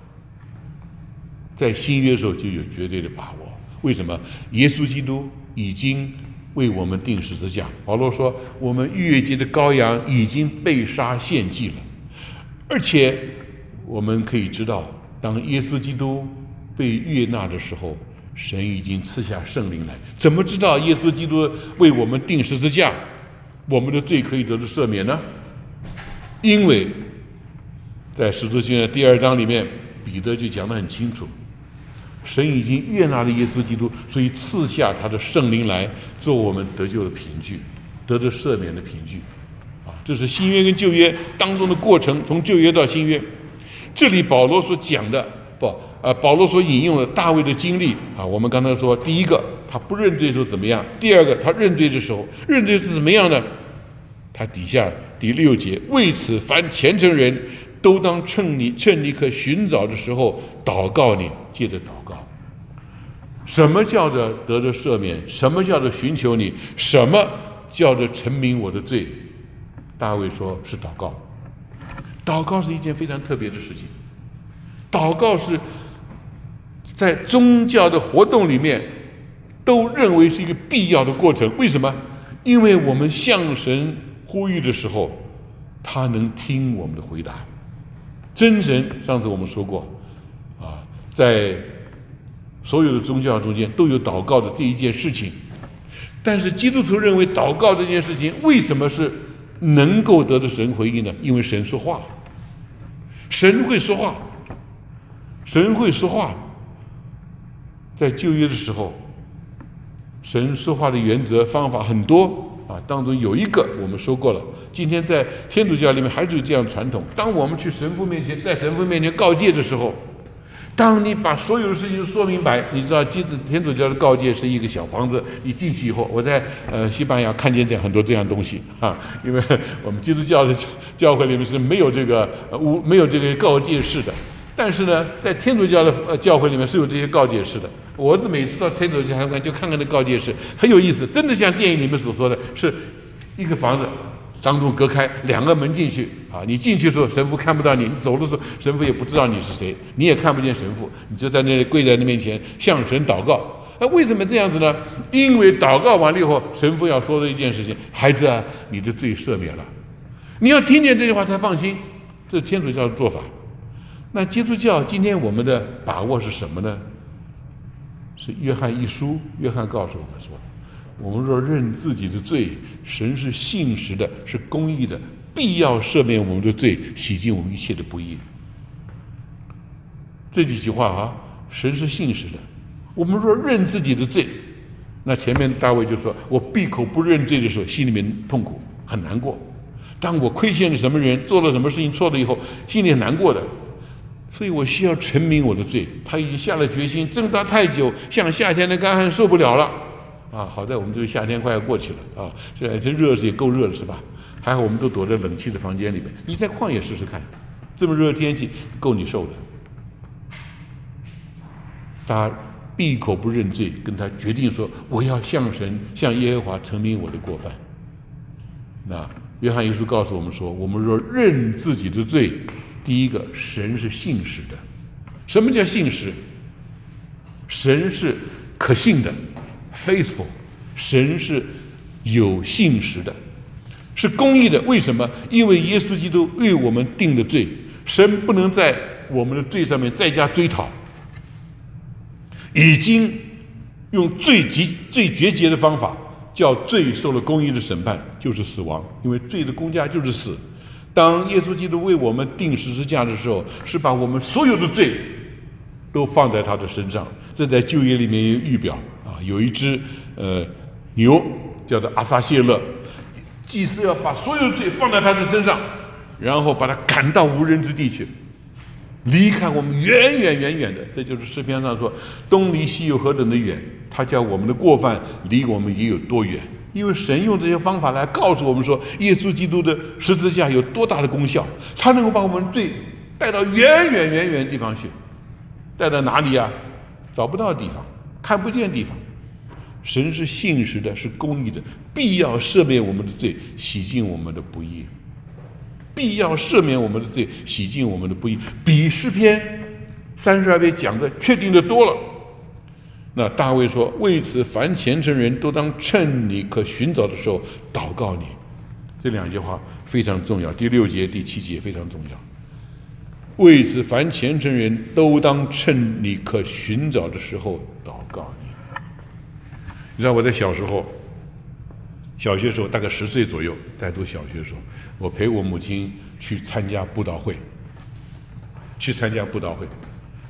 在新约的时候就有绝对的把握。为什么？耶稣基督已经为我们钉十字架。保罗说，我们逾越节的羔羊已经被杀献祭了，而且我们可以知道，当耶稣基督被悦纳的时候，神已经赐下圣灵来。怎么知道耶稣基督为我们钉十字架，我们的罪可以得到赦免呢？因为在使徒行传第二章里面， 彼得就讲得很清楚，神已经悦纳了耶稣基督，所以赐下他的圣灵来做我们得救的凭据，得着赦免的凭据。啊，这是新约跟旧约当中的过程，从旧约到新约。这里保罗所讲的，不，呃，保罗所引用的大卫的经历啊，我们刚才说，第一个他不认罪的时候怎么样？第二个他认罪的时候，认罪是怎么样呢？他底下第六节，为此凡虔诚人都当趁你趁你可寻找的时候祷告你，借着祷告。什么叫做得着赦免？什么叫做寻求你？什么叫做陈明我的罪？大卫说是祷告。祷告是一件非常特别的事情。祷告是在宗教的活动里面都认为是一个必要的过程。为什么？因为我们向神呼吁的时候，他能听我们的回答。真神，上次我们说过啊，在所有的宗教中间都有祷告的这一件事情。但是基督徒认为祷告这件事情为什么是能够得到神回应呢？因为神说话，神会说话，神会说话。在旧约的时候，神说话的原则方法很多啊，当中有一个我们说过了。今天在天主教里面还是有这样的传统，当我们去神父面前，在神父面前告诫的时候，当你把所有的事情说明白，你知道天主教的告诫是一个小房子，你进去以后，我在呃西班牙看见这样很多这样东西啊，因为我们基督教的教会里面是没有这个呃无没有这个告诫式的，但是呢，在天主教的呃教会里面是有这些告诫式的。我是每次到天主教会就看看那告诫式，很有意思，真的像电影里面所说的，是一个房子。当中隔开两个门进去啊，你进去的时候神父看不到你，你走的时候神父也不知道你是谁，你也看不见神父，你就在那里跪在那面前向神祷告。那为什么这样子呢？因为祷告完了以后，神父要说的一件事情，孩子啊，你的罪赦免了。你要听见这句话才放心，这是天主教的做法。那基督教今天我们的把握是什么呢？是约翰一书，约翰告诉我们说，我们若认自己的罪，神是信实的，是公义的，必要赦免我们的罪，洗净我们一切的不义。这几句话啊，神是信实的。我们若认自己的罪，那前面大卫就说，我闭口不认罪的时候，心里面痛苦，很难过。当我亏欠了什么人，做了什么事情错了以后，心里很难过的。所以我需要陈明我的罪。他已经下了决心，挣扎太久，像夏天的干旱受不了了。啊，好在我们这个夏天快要过去了啊，现在这热是也够热了，是吧？还好我们都躲在冷气的房间里面。你在旷野试试看，这么热的天气够你受的。他闭口不认罪，跟他决定说，我要向神、向耶和华陈明我的过犯。那约翰一书告诉我们说，我们若认自己的罪，第一个，神是信实的。什么叫信实？神是可信的 ，faithful。神是有信实的，是公义的。为什么？因为耶稣基督为我们定的罪，神不能在我们的罪上面再加追讨，已经用最极、最绝绝的方法，叫罪受了公义的审判，就是死亡。因为罪的公价就是死。当耶稣基督为我们钉十字架的时候，是把我们所有的罪都放在他的身上。这在旧约里面有预表啊，有一只呃牛叫做阿撒谢勒，祭司要把所有的罪放在他的身上，然后把他赶到无人之地去，离开我们远远远远的。这就是诗篇上说，东离西有何等的远，他叫我们的过犯离我们也有多远。因为神用这些方法来告诉我们说，耶稣基督的十字架有多大的功效，他能够把我们罪带到远远远远的地方去。带到哪里啊？找不到的地方，看不见的地方。神是信实的，是公义的，必要赦免我们的罪，洗净我们的不义。必要赦免我们的罪，洗净我们的不义，比诗篇三十二篇讲的确定的多了。那大卫说，为此凡虔诚人都当趁你可寻找的时候祷告你。这两句话非常重要，第六节第七节非常重要。为此凡虔诚人都当趁你可寻找的时候祷告你。你知道我在小时候，小学时候大概十岁左右，在读小学的时候，我陪我母亲去参加布道会，去参加布道会。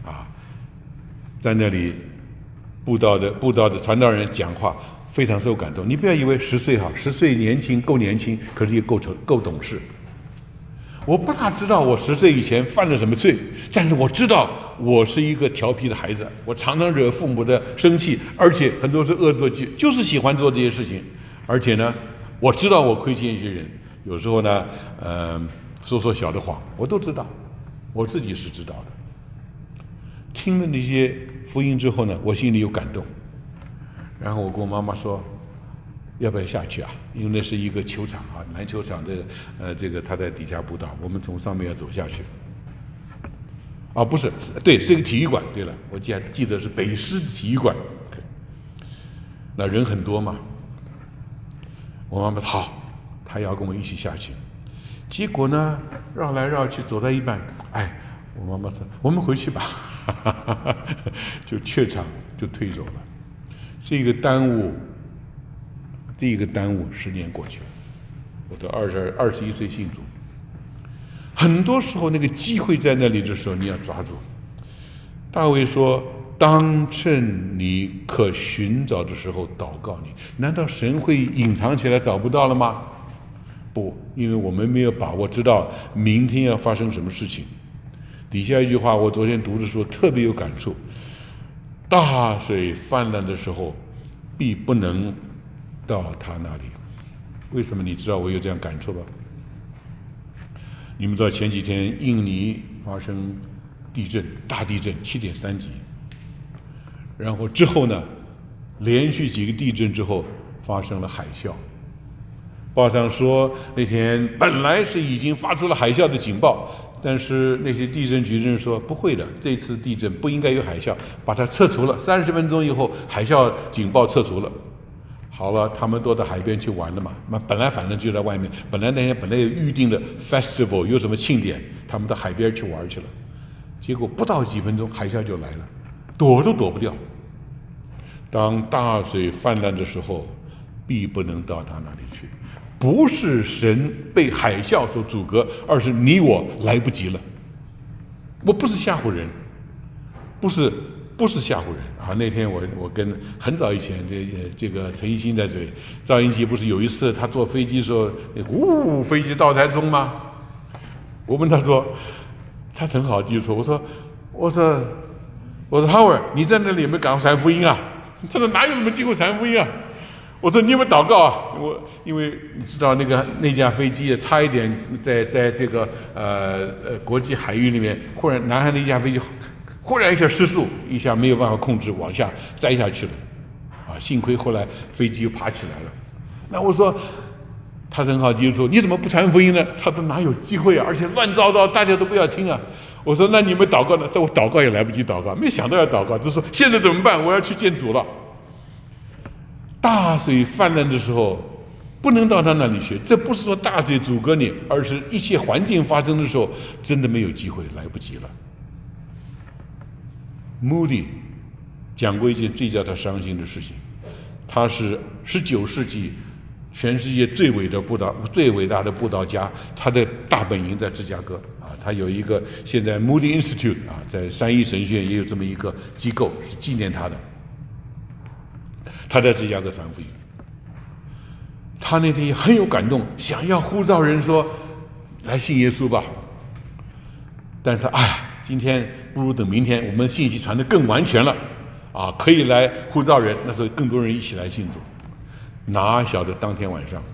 啊，在那里布道的布道的传道人讲话，非常受感动。你不要以为十岁哈，十岁年轻够年轻，可是也够成够懂事。我不大知道我十岁以前犯了什么罪，但是我知道我是一个调皮的孩子，我常常惹父母的生气，而且很多是恶作剧，就是喜欢做这些事情。而且呢，我知道我亏欠一些人，有时候呢，呃，说说小的谎，我都知道，我自己是知道的。听了那些福音之后呢，我心里有感动，然后我跟我妈妈说，要不要下去啊？因为那是一个球场啊，篮球场的，呃，这个他在底下布道，我们从上面要走下去。啊，不是，对，是一个体育馆。对了，我记记得是北师体育馆。那人很多嘛，我妈妈好，她要跟我一起下去。结果呢，绕来绕去，走到一半，哎，我妈妈说：“我们回去吧。”就怯场，就退走了。这个耽误。第一个耽误，十年过去了，我都二十二十一岁信主。很多时候，那个机会在那里的时候，你要抓住。大卫说：“当趁你可寻找的时候祷告你。”难道神会隐藏起来找不到了吗？不，因为我们没有把握知道明天要发生什么事情。底下一句话，我昨天读的时候特别有感触：大水泛滥的时候，必不能到他那里。为什么你知道我有这样感触吧？你们知道前几天印尼发生地震，大地震七点三级，然后之后呢，连续几个地震之后发生了海啸。报上说那天本来是已经发出了海啸的警报，但是那些地震局的人说不会的，这次地震不应该有海啸，把它撤除了。三十分钟以后，海啸警报撤除了。好了，他们都到海边去玩了嘛。那本来反正就在外面，本来那天本来有预定的 festival 有什么庆典，他们到海边去玩去了。结果不到几分钟，海啸就来了，躲都躲不掉。当大水泛滥的时候，必不能到他那里去。不是神被海啸所阻隔，而是你我来不及了。我不是吓唬人，不是。不是吓唬人啊！那天我我跟很早以前这这个陈奕迅在这里，赵英杰不是有一次他坐飞机的时候，呜，飞机到台中吗？我问他说，他很好记住，我说我说我说 Howard， 你在那里有没有赶传福音啊？他说哪有什么机会传福音啊？我说你有没有祷告啊？我因为你知道那个那架飞机也差一点在在这个呃呃国际海域里面，忽然南韩的一架飞机。忽然一下失速，一下没有办法控制，往下栽下去了，啊！幸亏后来飞机又爬起来了。那我说，他很好记住，你怎么不传福音呢？他说哪有机会啊，而且乱糟糟，大家都不要听啊。我说那你们祷告呢？说我祷告也来不及祷告，没想到要祷告，就说现在怎么办？我要去见主了。大水泛滥的时候，不能到他那里去。这不是说大水阻隔你，而是一些环境发生的时候，真的没有机会，来不及了。Moody 讲过一件最叫他伤心的事情，他是十九世纪全世界最伟的布道、最伟大的布道家，他的大本营在芝加哥啊，他有一个现在 Moody Institute 啊，在三一神学院也有这么一个机构是纪念他的。他在芝加哥传福音，他那天也很有感动，想要呼召人说来信耶稣吧，但是他哎。今天不如等明天，我们信息传得更完全了，啊，可以来呼召人，那时候更多人一起来信主。哪晓得当天晚上，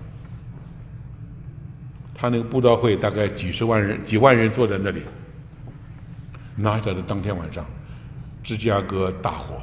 他那个布道会大概几十万人、几万人坐在那里，哪晓得当天晚上，芝加哥大火，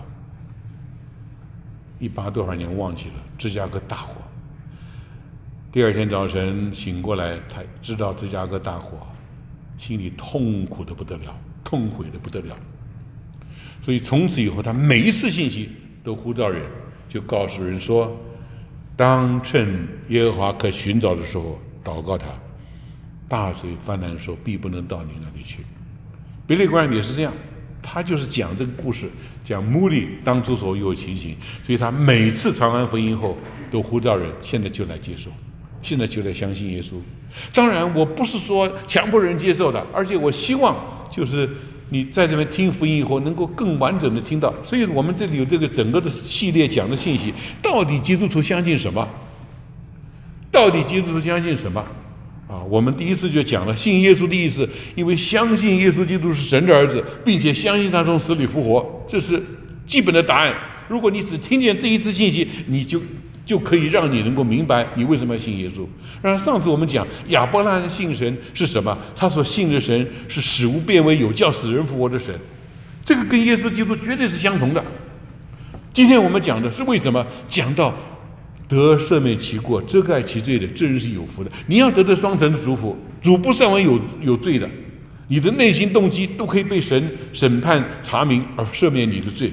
一八多少年忘记了，芝加哥大火。第二天早晨醒过来，他知道芝加哥大火，心里痛苦的不得了。痛悔的不得了，所以从此以后，他每一次信息都呼召人，就告诉人说：当趁耶和华可寻找的时候，祷告他；大水泛滥的时候，必不能到你那里去。比利观也是这样，他就是讲这个故事，讲穆利当初所有情形，所以他每次传完福音后，都呼召人，现在就来接受，现在就来相信耶稣。当然，我不是说强迫人接受的，而且我希望。就是你在这边听福音以后，能够更完整的听到。所以我们这里有这个整个的系列讲的信息，到底基督徒相信什么？到底基督徒相信什么？啊，我们第一次就讲了，信耶稣的意思，因为相信耶稣基督是神的儿子，并且相信他从死里复活，这是基本的答案。如果你只听见这一次信息，你就就可以让你能够明白你为什么要信耶稣。然而上次我们讲亚伯拉罕信神是什么？他所信的神是使无变为有，叫死人复活的神，这个跟耶稣基督绝对是相同的。今天我们讲的是为什么？讲到得赦免其过、遮盖其罪的，这人是有福的。你要得到双层的祝福，主不算为有有罪的，你的内心动机都可以被神审判查明而赦免你的罪。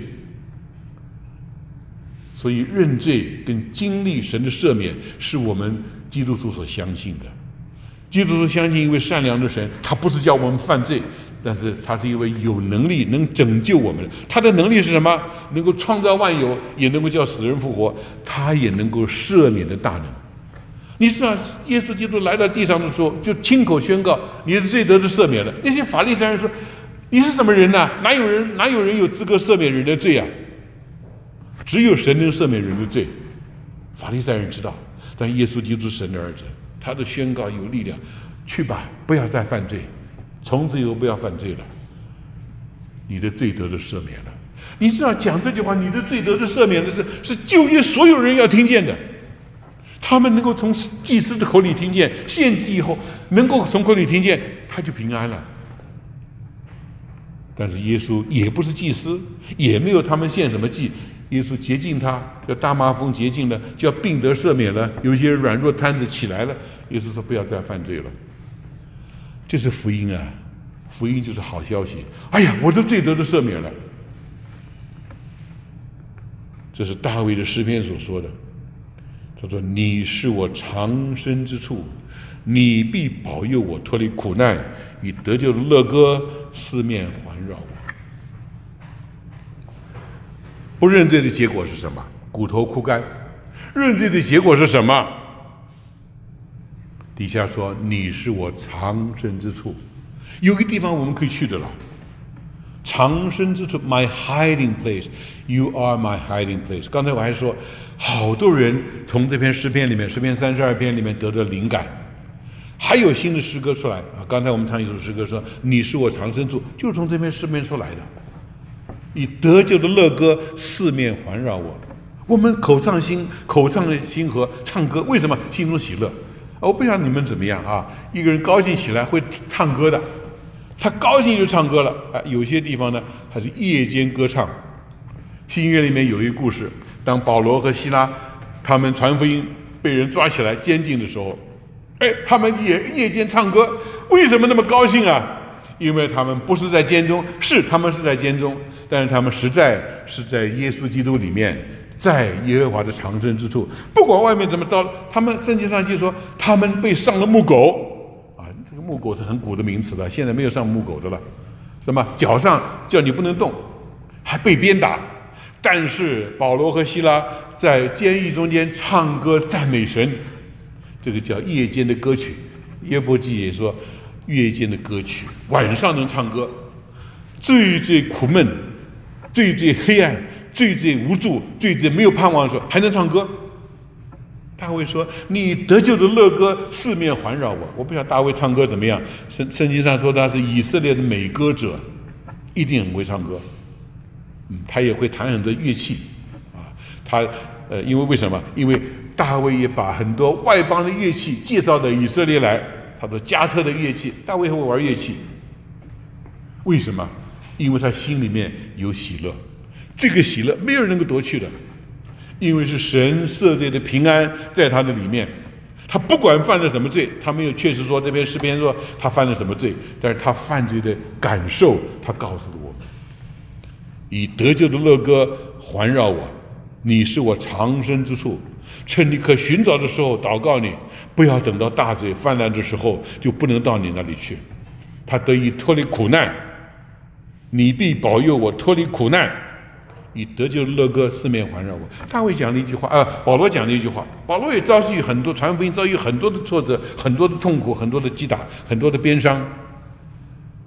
所以认罪跟经历神的赦免是我们基督徒所相信的。基督徒相信一位善良的神，他不是叫我们犯罪，但是他是一位有能力能拯救我们的。他的能力是什么？能够创造万有，也能够叫死人复活，他也能够赦免的大能。你知道耶稣基督来到地上的时候，就亲口宣告你的罪得是赦免了。那些法利赛人说，你是什么人呢、啊？哪有人哪有人有资格赦免人的罪啊？只有神能赦免人的罪。法利赛人知道，但耶稣基督是神的儿子，他的宣告有力量。去吧，不要再犯罪，从此以后不要犯罪了，你的罪得的赦免了。你知道讲这句话，你的罪得的赦免的是是旧约所有人要听见的，他们能够从祭司的口里听见，献祭以后能够从口里听见，他就平安了。但是耶稣也不是祭司，也没有他们献什么祭。耶稣洁净他，叫大麻风洁净了，叫病得赦免了，有些软弱瘫子起来了。耶稣说不要再犯罪了，这是福音啊！福音就是好消息。哎呀，我的罪得的赦免了。这是大卫的诗篇所说的。他说：“你是我藏身之处，你必保佑我脱离苦难，以得救的乐歌四面环绕我。”不认罪的结果是什么？骨头枯干。认罪的结果是什么？底下说：“你是我藏身之处。”有个地方我们可以去的了。藏身之处 ，my hiding place，you are my hiding place。刚才我还说，好多人从这篇诗篇里面，诗篇三十二篇里面得到灵感，还有新的诗歌出来啊。刚才我们唱一首诗歌说：“你是我藏身处”，就是从这篇诗篇出来的。以得救的乐歌四面环绕我，我们口唱心口唱的心和唱歌，为什么心中喜乐？我不晓得你们怎么样啊？一个人高兴起来会唱歌的，他高兴就唱歌了。啊，有些地方呢还是夜间歌唱。新约里面有一个故事，当保罗和希拉他们传福音被人抓起来监禁的时候，哎，他们也夜间唱歌，为什么那么高兴啊？因为他们不是在监中，是他们是在监中，但是他们实在是在耶稣基督里面，在耶和华的藏身之处。不管外面怎么着，他们圣经上就说他们被上了木狗啊，这个木狗是很古的名词了，现在没有上木狗的了。什么脚上叫你不能动，还被鞭打。但是保罗和希拉在监狱中间唱歌赞美神，这个叫夜间的歌曲。约伯记也说夜间的歌曲，晚上能唱歌，最最苦闷，最最黑暗，最最无助，最最没有盼望的时候还能唱歌。大卫说：“你得救的乐歌四面环绕我。”我不晓得大卫唱歌怎么样，圣圣经上说他是以色列的美歌者，一定很会唱歌。嗯，他也会弹很多乐器啊。他呃，因为为什么？因为大卫也把很多外邦的乐器介绍到以色列来。他说加特的乐器，大卫会玩乐器。为什么？因为他心里面有喜乐，这个喜乐没有人能够夺去的，因为是神设立的平安在他的里面。他不管犯了什么罪，他没有确实说这篇诗篇说他犯了什么罪，但是他犯罪的感受，他告诉了我们：以得救的乐歌环绕我，你是我藏身之处。趁你可寻找的时候祷告你，不要等到大罪泛滥的时候就不能到你那里去。他得以脱离苦难，你必保佑我脱离苦难，以得救的乐歌四面环绕我。大卫讲了一句话，呃，保罗讲了一句话。保罗也遭遇很多传福音，遭遇很多的挫折，很多的痛苦，很多的击打，很多的鞭伤。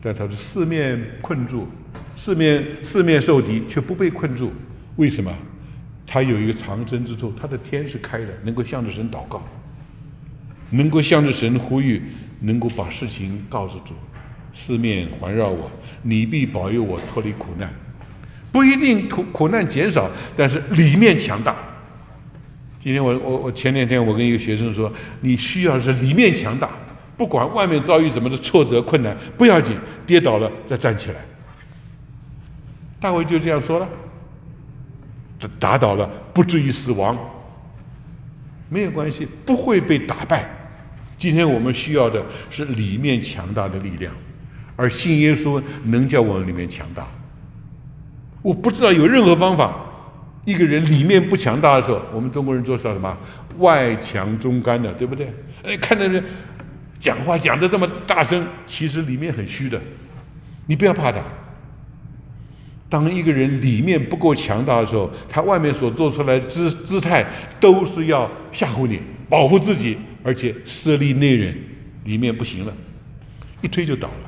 但他是四面困住，四面四面受敌，却不被困住。为什么？他有一个藏身之处，他的天是开的，能够向着神祷告，能够向着神呼吁，能够把事情告诉主。四面环绕我，你必保佑我脱离苦难。不一定苦苦难减少，但是里面强大。今天我我我前两天我跟一个学生说，你需要是里面强大，不管外面遭遇怎么的挫折困难，不要紧，跌倒了再站起来。大卫就这样说了，打倒了不至于死亡，没有关系，不会被打败。今天我们需要的是里面强大的力量，而信耶稣能叫我们里面强大。我不知道有任何方法，一个人里面不强大的时候，我们中国人做到什么？外强中干的，对不对？哎，看到人讲话讲得这么大声，其实里面很虚的。你不要怕他。当一个人里面不够强大的时候，他外面所做出来的姿姿态都是要吓唬你、保护自己，而且设立内人，里面不行了，一推就倒了。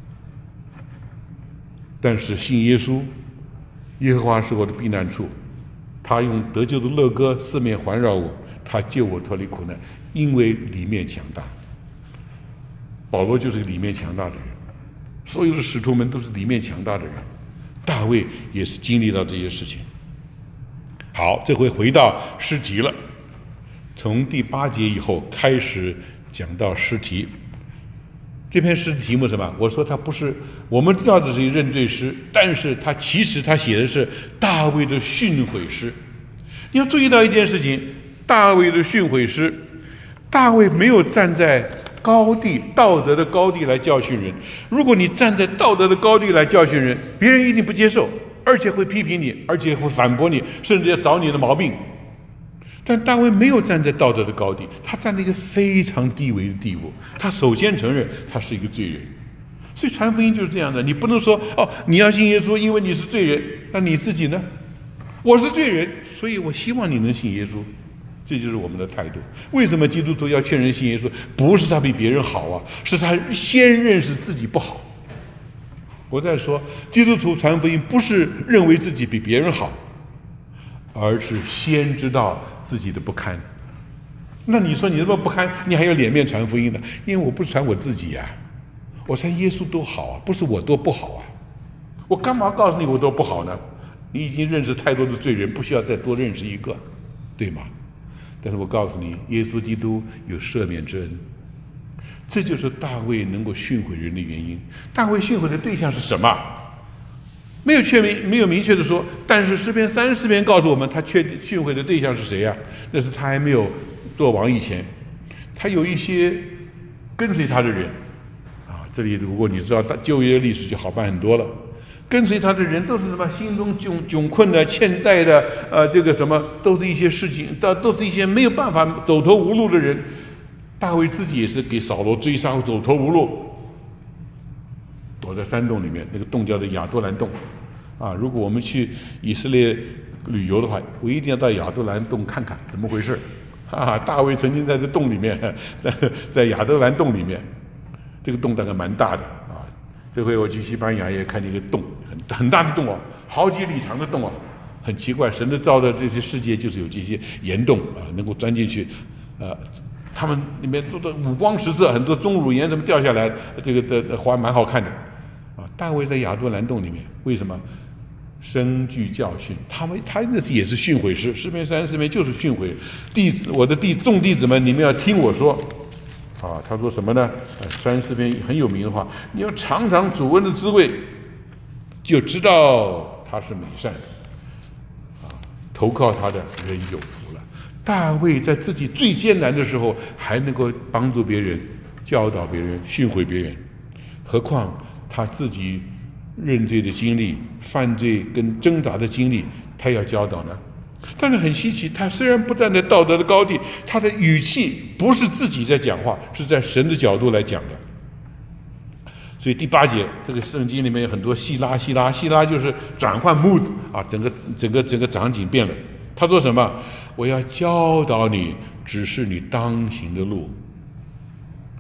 但是信耶稣，耶和华是我的避难处，他用得救的乐歌四面环绕我，他救我脱离苦难，因为里面强大。保罗就是里面强大的人，所有的使徒们都是里面强大的人。大卫也是经历到这些事情。好，这回回到诗题了，从第八节以后开始讲到诗题。这篇诗的题目是什么？我说它不是，我们知道这是一认罪诗，但是它其实它写的是大卫的训诲诗。你要注意到一件事情，大卫的训诲诗，大卫没有站在高地道德的高地来教训人。如果你站在道德的高地来教训人，别人一定不接受，而且会批评你，而且会反驳你，甚至要找你的毛病。但大卫没有站在道德的高地，他站在一个非常低微的地步。他首先承认他是一个罪人，所以传福音就是这样的。你不能说哦，你要信耶稣，因为你是罪人，那你自己呢？我是罪人，所以我希望你能信耶稣。这就是我们的态度。为什么基督徒要劝人信耶稣？不是他比别人好啊，是他先认识自己不好。我在说，基督徒传福音不是认为自己比别人好，而是先知道自己的不堪。那你说你这么不堪，你还有脸面传福音呢？因为我不是传我自己呀、啊，我传耶稣多好啊，不是我多不好啊。我干嘛告诉你我多不好呢？你已经认识太多的罪人，不需要再多认识一个，对吗？但是我告诉你，耶稣基督有赦免之恩，这就是大卫能够训诲人的原因。大卫训诲的对象是什么？没有确明，没有明确的说。但是诗篇三十四篇告诉我们，他确训诲的对象是谁呀、啊？那是他还没有做王以前，他有一些跟随他的人啊。这里如果你知道旧约的历史，就好办很多了。跟随他的人都是什么？心中窘窘困的、欠债的，呃，这个什么，都是一些事情，都都是一些没有办法、走投无路的人。大卫自己也是给扫罗追杀，走投无路，躲在山洞里面，那个洞叫做亚杜兰洞。啊，如果我们去以色列旅游的话，我一定要到亚杜兰洞看看怎么回事。啊，大卫曾经在这洞里面，在在亚杜兰洞里面，这个洞大概蛮大的。这回我去西班牙也看见一个洞，很很大的洞哦，好几里长的洞哦，很奇怪，神的造的这些世界就是有这些岩洞啊，能够钻进去，呃，他们里面做的五光十色，很多钟乳岩什么掉下来，这个的花蛮好看的，啊，大卫在亚杜兰洞里面，为什么？深具教训，他们他那也是训诲诗，诗篇三十四篇就是训诲弟子，我的弟众弟子们，你们要听我说。啊，他说什么呢？三十四篇很有名的话，你要尝尝主恩的滋味，就知道他是美善的。啊，投靠他的人有福了。大卫在自己最艰难的时候，还能够帮助别人、教导别人、训诲别人，何况他自己认罪的经历、犯罪跟挣扎的经历，他要教导呢？但是很稀奇，他虽然不站在道德的高地，他的语气不是自己在讲话，是在神的角度来讲的。所以第八节，这个圣经里面有很多希拉，希拉，希拉就是转换 mood 啊，整个整个整个场景变了。他说什么？我要教导你，指示你当行的路。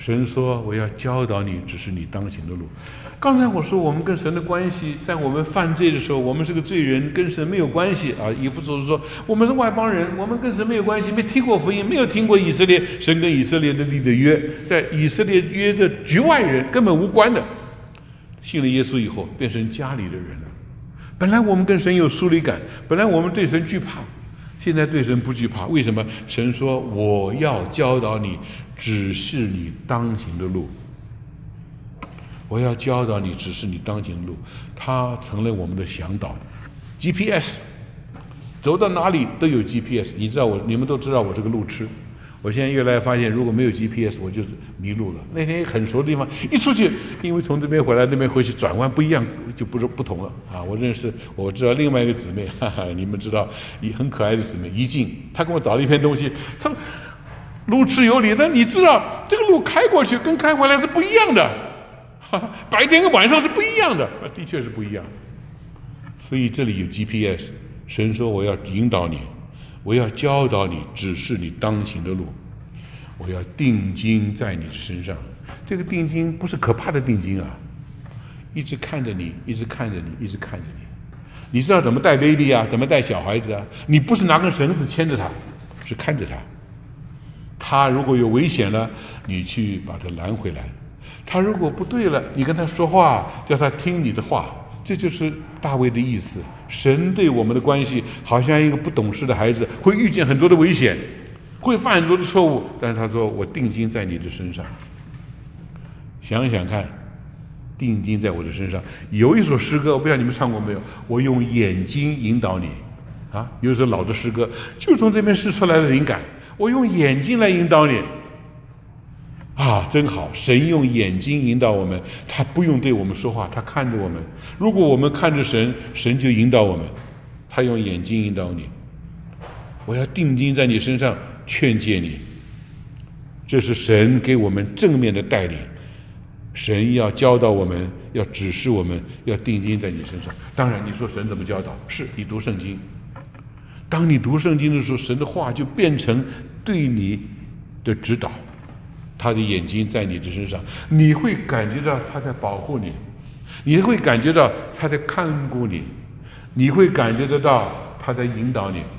神说我要教导你指示你当行的路。刚才我说我们跟神的关系，在我们犯罪的时候，我们是个罪人，跟神没有关系啊。以弗所书说我们是外邦人，我们跟神没有关系，没听过福音，没有听过以色列神跟以色列的立的约，在以色列约的局外人，根本无关的。信了耶稣以后，变成家里的人了。本来我们跟神有疏离感，本来我们对神惧怕，现在对神不惧怕。为什么？神说我要教导你，指示你当行的路。我要教导你，指示你当行的路。他成了我们的向导 G P S， 走到哪里都有 G P S。 你知道我，你们都知道我是个路痴。我现在越来越发现，如果没有 G P S， 我就是迷路了。那天很熟的地方，一出去，因为从这边回来，那边回去转弯不一样，就不是不同了啊！我认识，我知道另外一个姊妹，哈哈，你们知道，很可爱的姊妹怡静，她给我找了一篇东西，她说路痴有理，但你知道这个路开过去跟开回来是不一样的，哈哈，白天跟晚上是不一样的，的确是不一样。所以这里有 G P S， 神说我要引导你。我要教导你，指示你当行的路。我要定睛在你的身上。这个定睛不是可怕的定睛啊，一直看着你，一直看着你，一直看着你。你知道怎么带 baby 啊？怎么带小孩子啊？你不是拿根绳子牵着他，是看着他。他如果有危险了，你去把他拦回来。他如果不对了，你跟他说话，叫他听你的话。这就是大卫的意思。神对我们的关系，好像一个不懂事的孩子，会遇见很多的危险，会犯很多的错误，但是他说我定睛在你的身上。想想看，定睛在我的身上。有一首诗歌，我不知道你们唱过没有，我用眼睛引导你啊，有一首老的诗歌，就从这边试出来的灵感，我用眼睛来引导你啊，真好！神用眼睛引导我们，他不用对我们说话，他看着我们。如果我们看着神，神就引导我们。他用眼睛引导你。我要定睛在你身上，劝诫你。这是神给我们正面的带领。神要教导我们，要指示我们，要定睛在你身上。当然，你说神怎么教导？是你读圣经。当你读圣经的时候，神的话就变成对你的指导。他的眼睛在你的身上，你会感觉到他在保护你，你会感觉到他在看顾你，你会感觉得到他在引导你。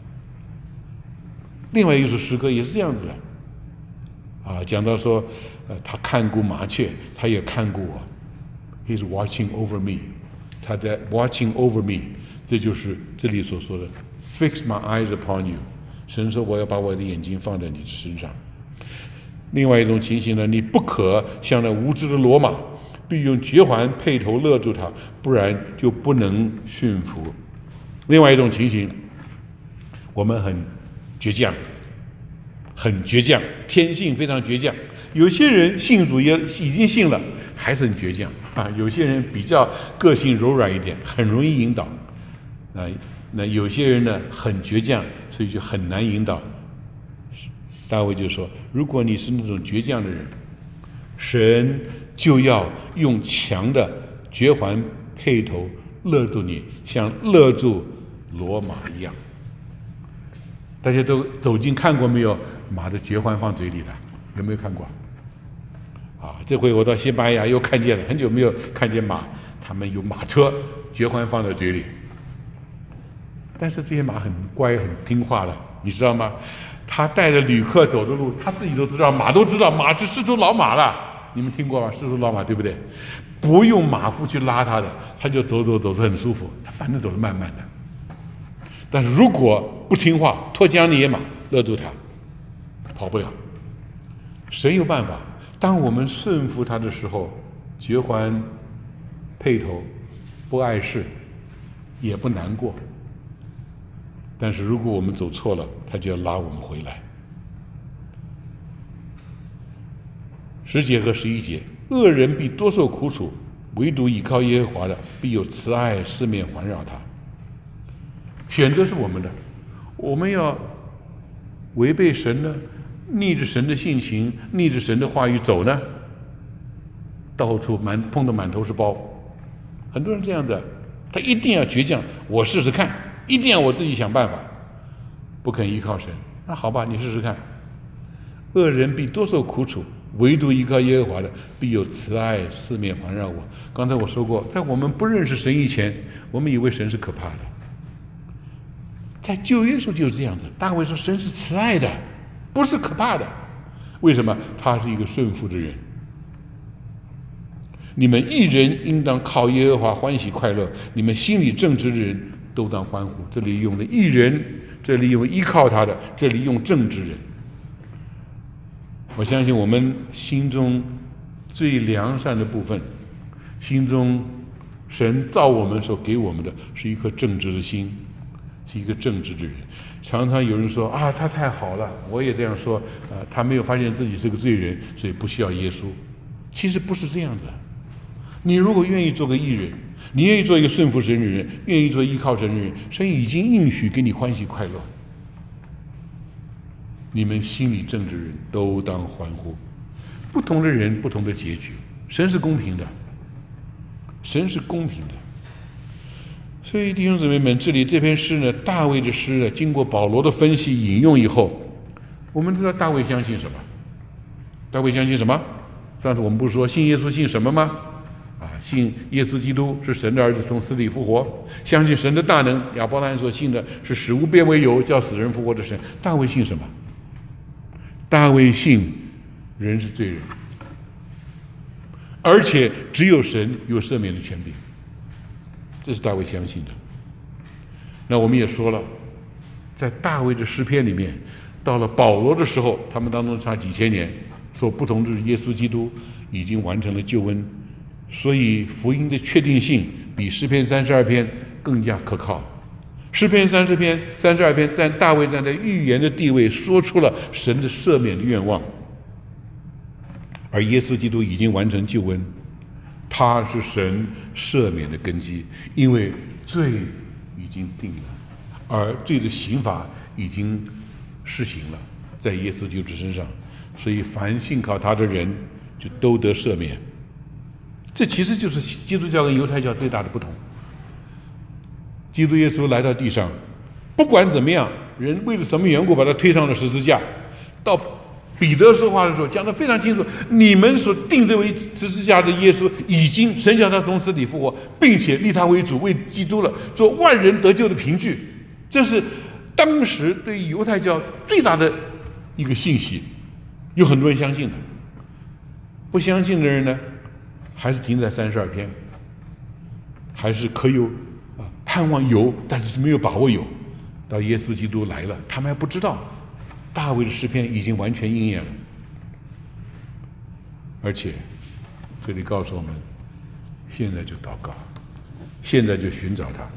另外一首诗歌也是这样子的啊，讲到说，呃，他看顾麻雀，他也看顾我 ，He's watching over me， 他在 watching over me， 这就是这里所说的 Fix my eyes upon you。神说我要把我的眼睛放在你的身上。另外一种情形呢，你不可像那无知的骡马，必用绝环辔头勒住它，不然就不能驯服。另外一种情形，我们很倔强，很倔强，天性非常倔强。有些人信主也已经信了，还是很倔强啊。有些人比较个性柔软一点，很容易引导。啊，那有些人呢很倔强，所以就很难引导。大卫就说：“如果你是那种倔强的人，神就要用强的绝环辔头勒住你，像勒住骡马一样。”大家都走近看过没有？马的绝环放嘴里的，有没有看过？啊，这回我到西班牙又看见了，很久没有看见马，他们有马车绝环放在嘴里。但是这些马很乖很听话的，你知道吗？他带着旅客走的路，他自己都知道，马都知道，马是失足老马了。你们听过吗？失足老马对不对？不用马夫去拉他的，他就走走走得很舒服，他反正走得慢慢的。但是如果不听话，脱缰的野马勒住他，跑不了。神有办法，当我们顺服他的时候，绝环辔头，不碍事，也不难过。但是如果我们走错了，他就要拉我们回来。十节和十一节，恶人必多受苦楚，唯独倚靠耶和华的，必有慈爱四面环绕他。选择是我们的，我们要违背神呢，逆着神的性情，逆着神的话语走呢，到处满碰得满头是包。很多人这样子，他一定要倔强，我试试看，一定要我自己想办法，不肯依靠神。那好吧，你试试看。恶人必多受苦楚， 唯独依靠耶和华的，必有慈爱四面环绕我。刚才我说过，在我们不认识神以前，我们以为神是可怕的。在旧约时候就是这样子，大卫说神是慈爱的，不是可怕的。为什么？他是一个顺服的人。你们义人应当靠耶和华欢喜快乐，你们心里正直的人都当欢呼。这里用的义人，这里用依靠他的，这里用正直人。我相信我们心中最良善的部分，心中神造我们所给我们的是一颗正直的心，是一个正直的人。常常有人说啊，他太好了，我也这样说啊，他没有发现自己是个罪人，所以不需要耶稣。其实不是这样子。你如果愿意做个义人，你愿意做一个顺服神的人，愿意做依靠神的人，神已经应许给你欢喜快乐。你们心里正直人都当欢呼。不同的人，不同的结局。神是公平的，神是公平的。所以弟兄姊妹们，这里这篇诗呢，大卫的诗呢，经过保罗的分析引用以后，我们知道大卫相信什么？大卫相信什么？上次我们不是说信耶稣信什么吗？啊，信耶稣基督是神的儿子，从死里复活，相信神的大能。亚伯拉罕所信的是使无变为有，叫死人复活的神。大卫信什么？大卫信人是罪人，而且只有神有赦免的权柄，这是大卫相信的。那我们也说了，在大卫的诗篇里面，到了保罗的时候，他们当中差几千年，所不同的是耶稣基督已经完成了救恩，所以福音的确定性比诗篇三十二篇更加可靠。诗篇三十篇、三十二篇，在大卫站在预言的地位，说出了神的赦免的愿望。而耶稣基督已经完成救恩，他是神赦免的根基，因为罪已经定了，而罪的刑罚已经施行了，在耶稣基督身上，所以凡信靠他的人就都得赦免。这其实就是基督教跟犹太教最大的不同。基督耶稣来到地上，不管怎么样，人为了什么缘故把他推上了十字架。到彼得说话的时候讲得非常清楚，你们所定这为十字架的耶稣，已经神叫他从死里复活，并且立他为主，为基督了，做万人得救的凭据。这是当时对犹太教最大的一个信息，有很多人相信的。不相信的人呢，还是停在三十二篇，还是可有啊盼望有，但是没有把握有。到耶稣基督来了，他们还不知道大卫的诗篇已经完全应验了。而且这里告诉我们，现在就祷告，现在就寻找他。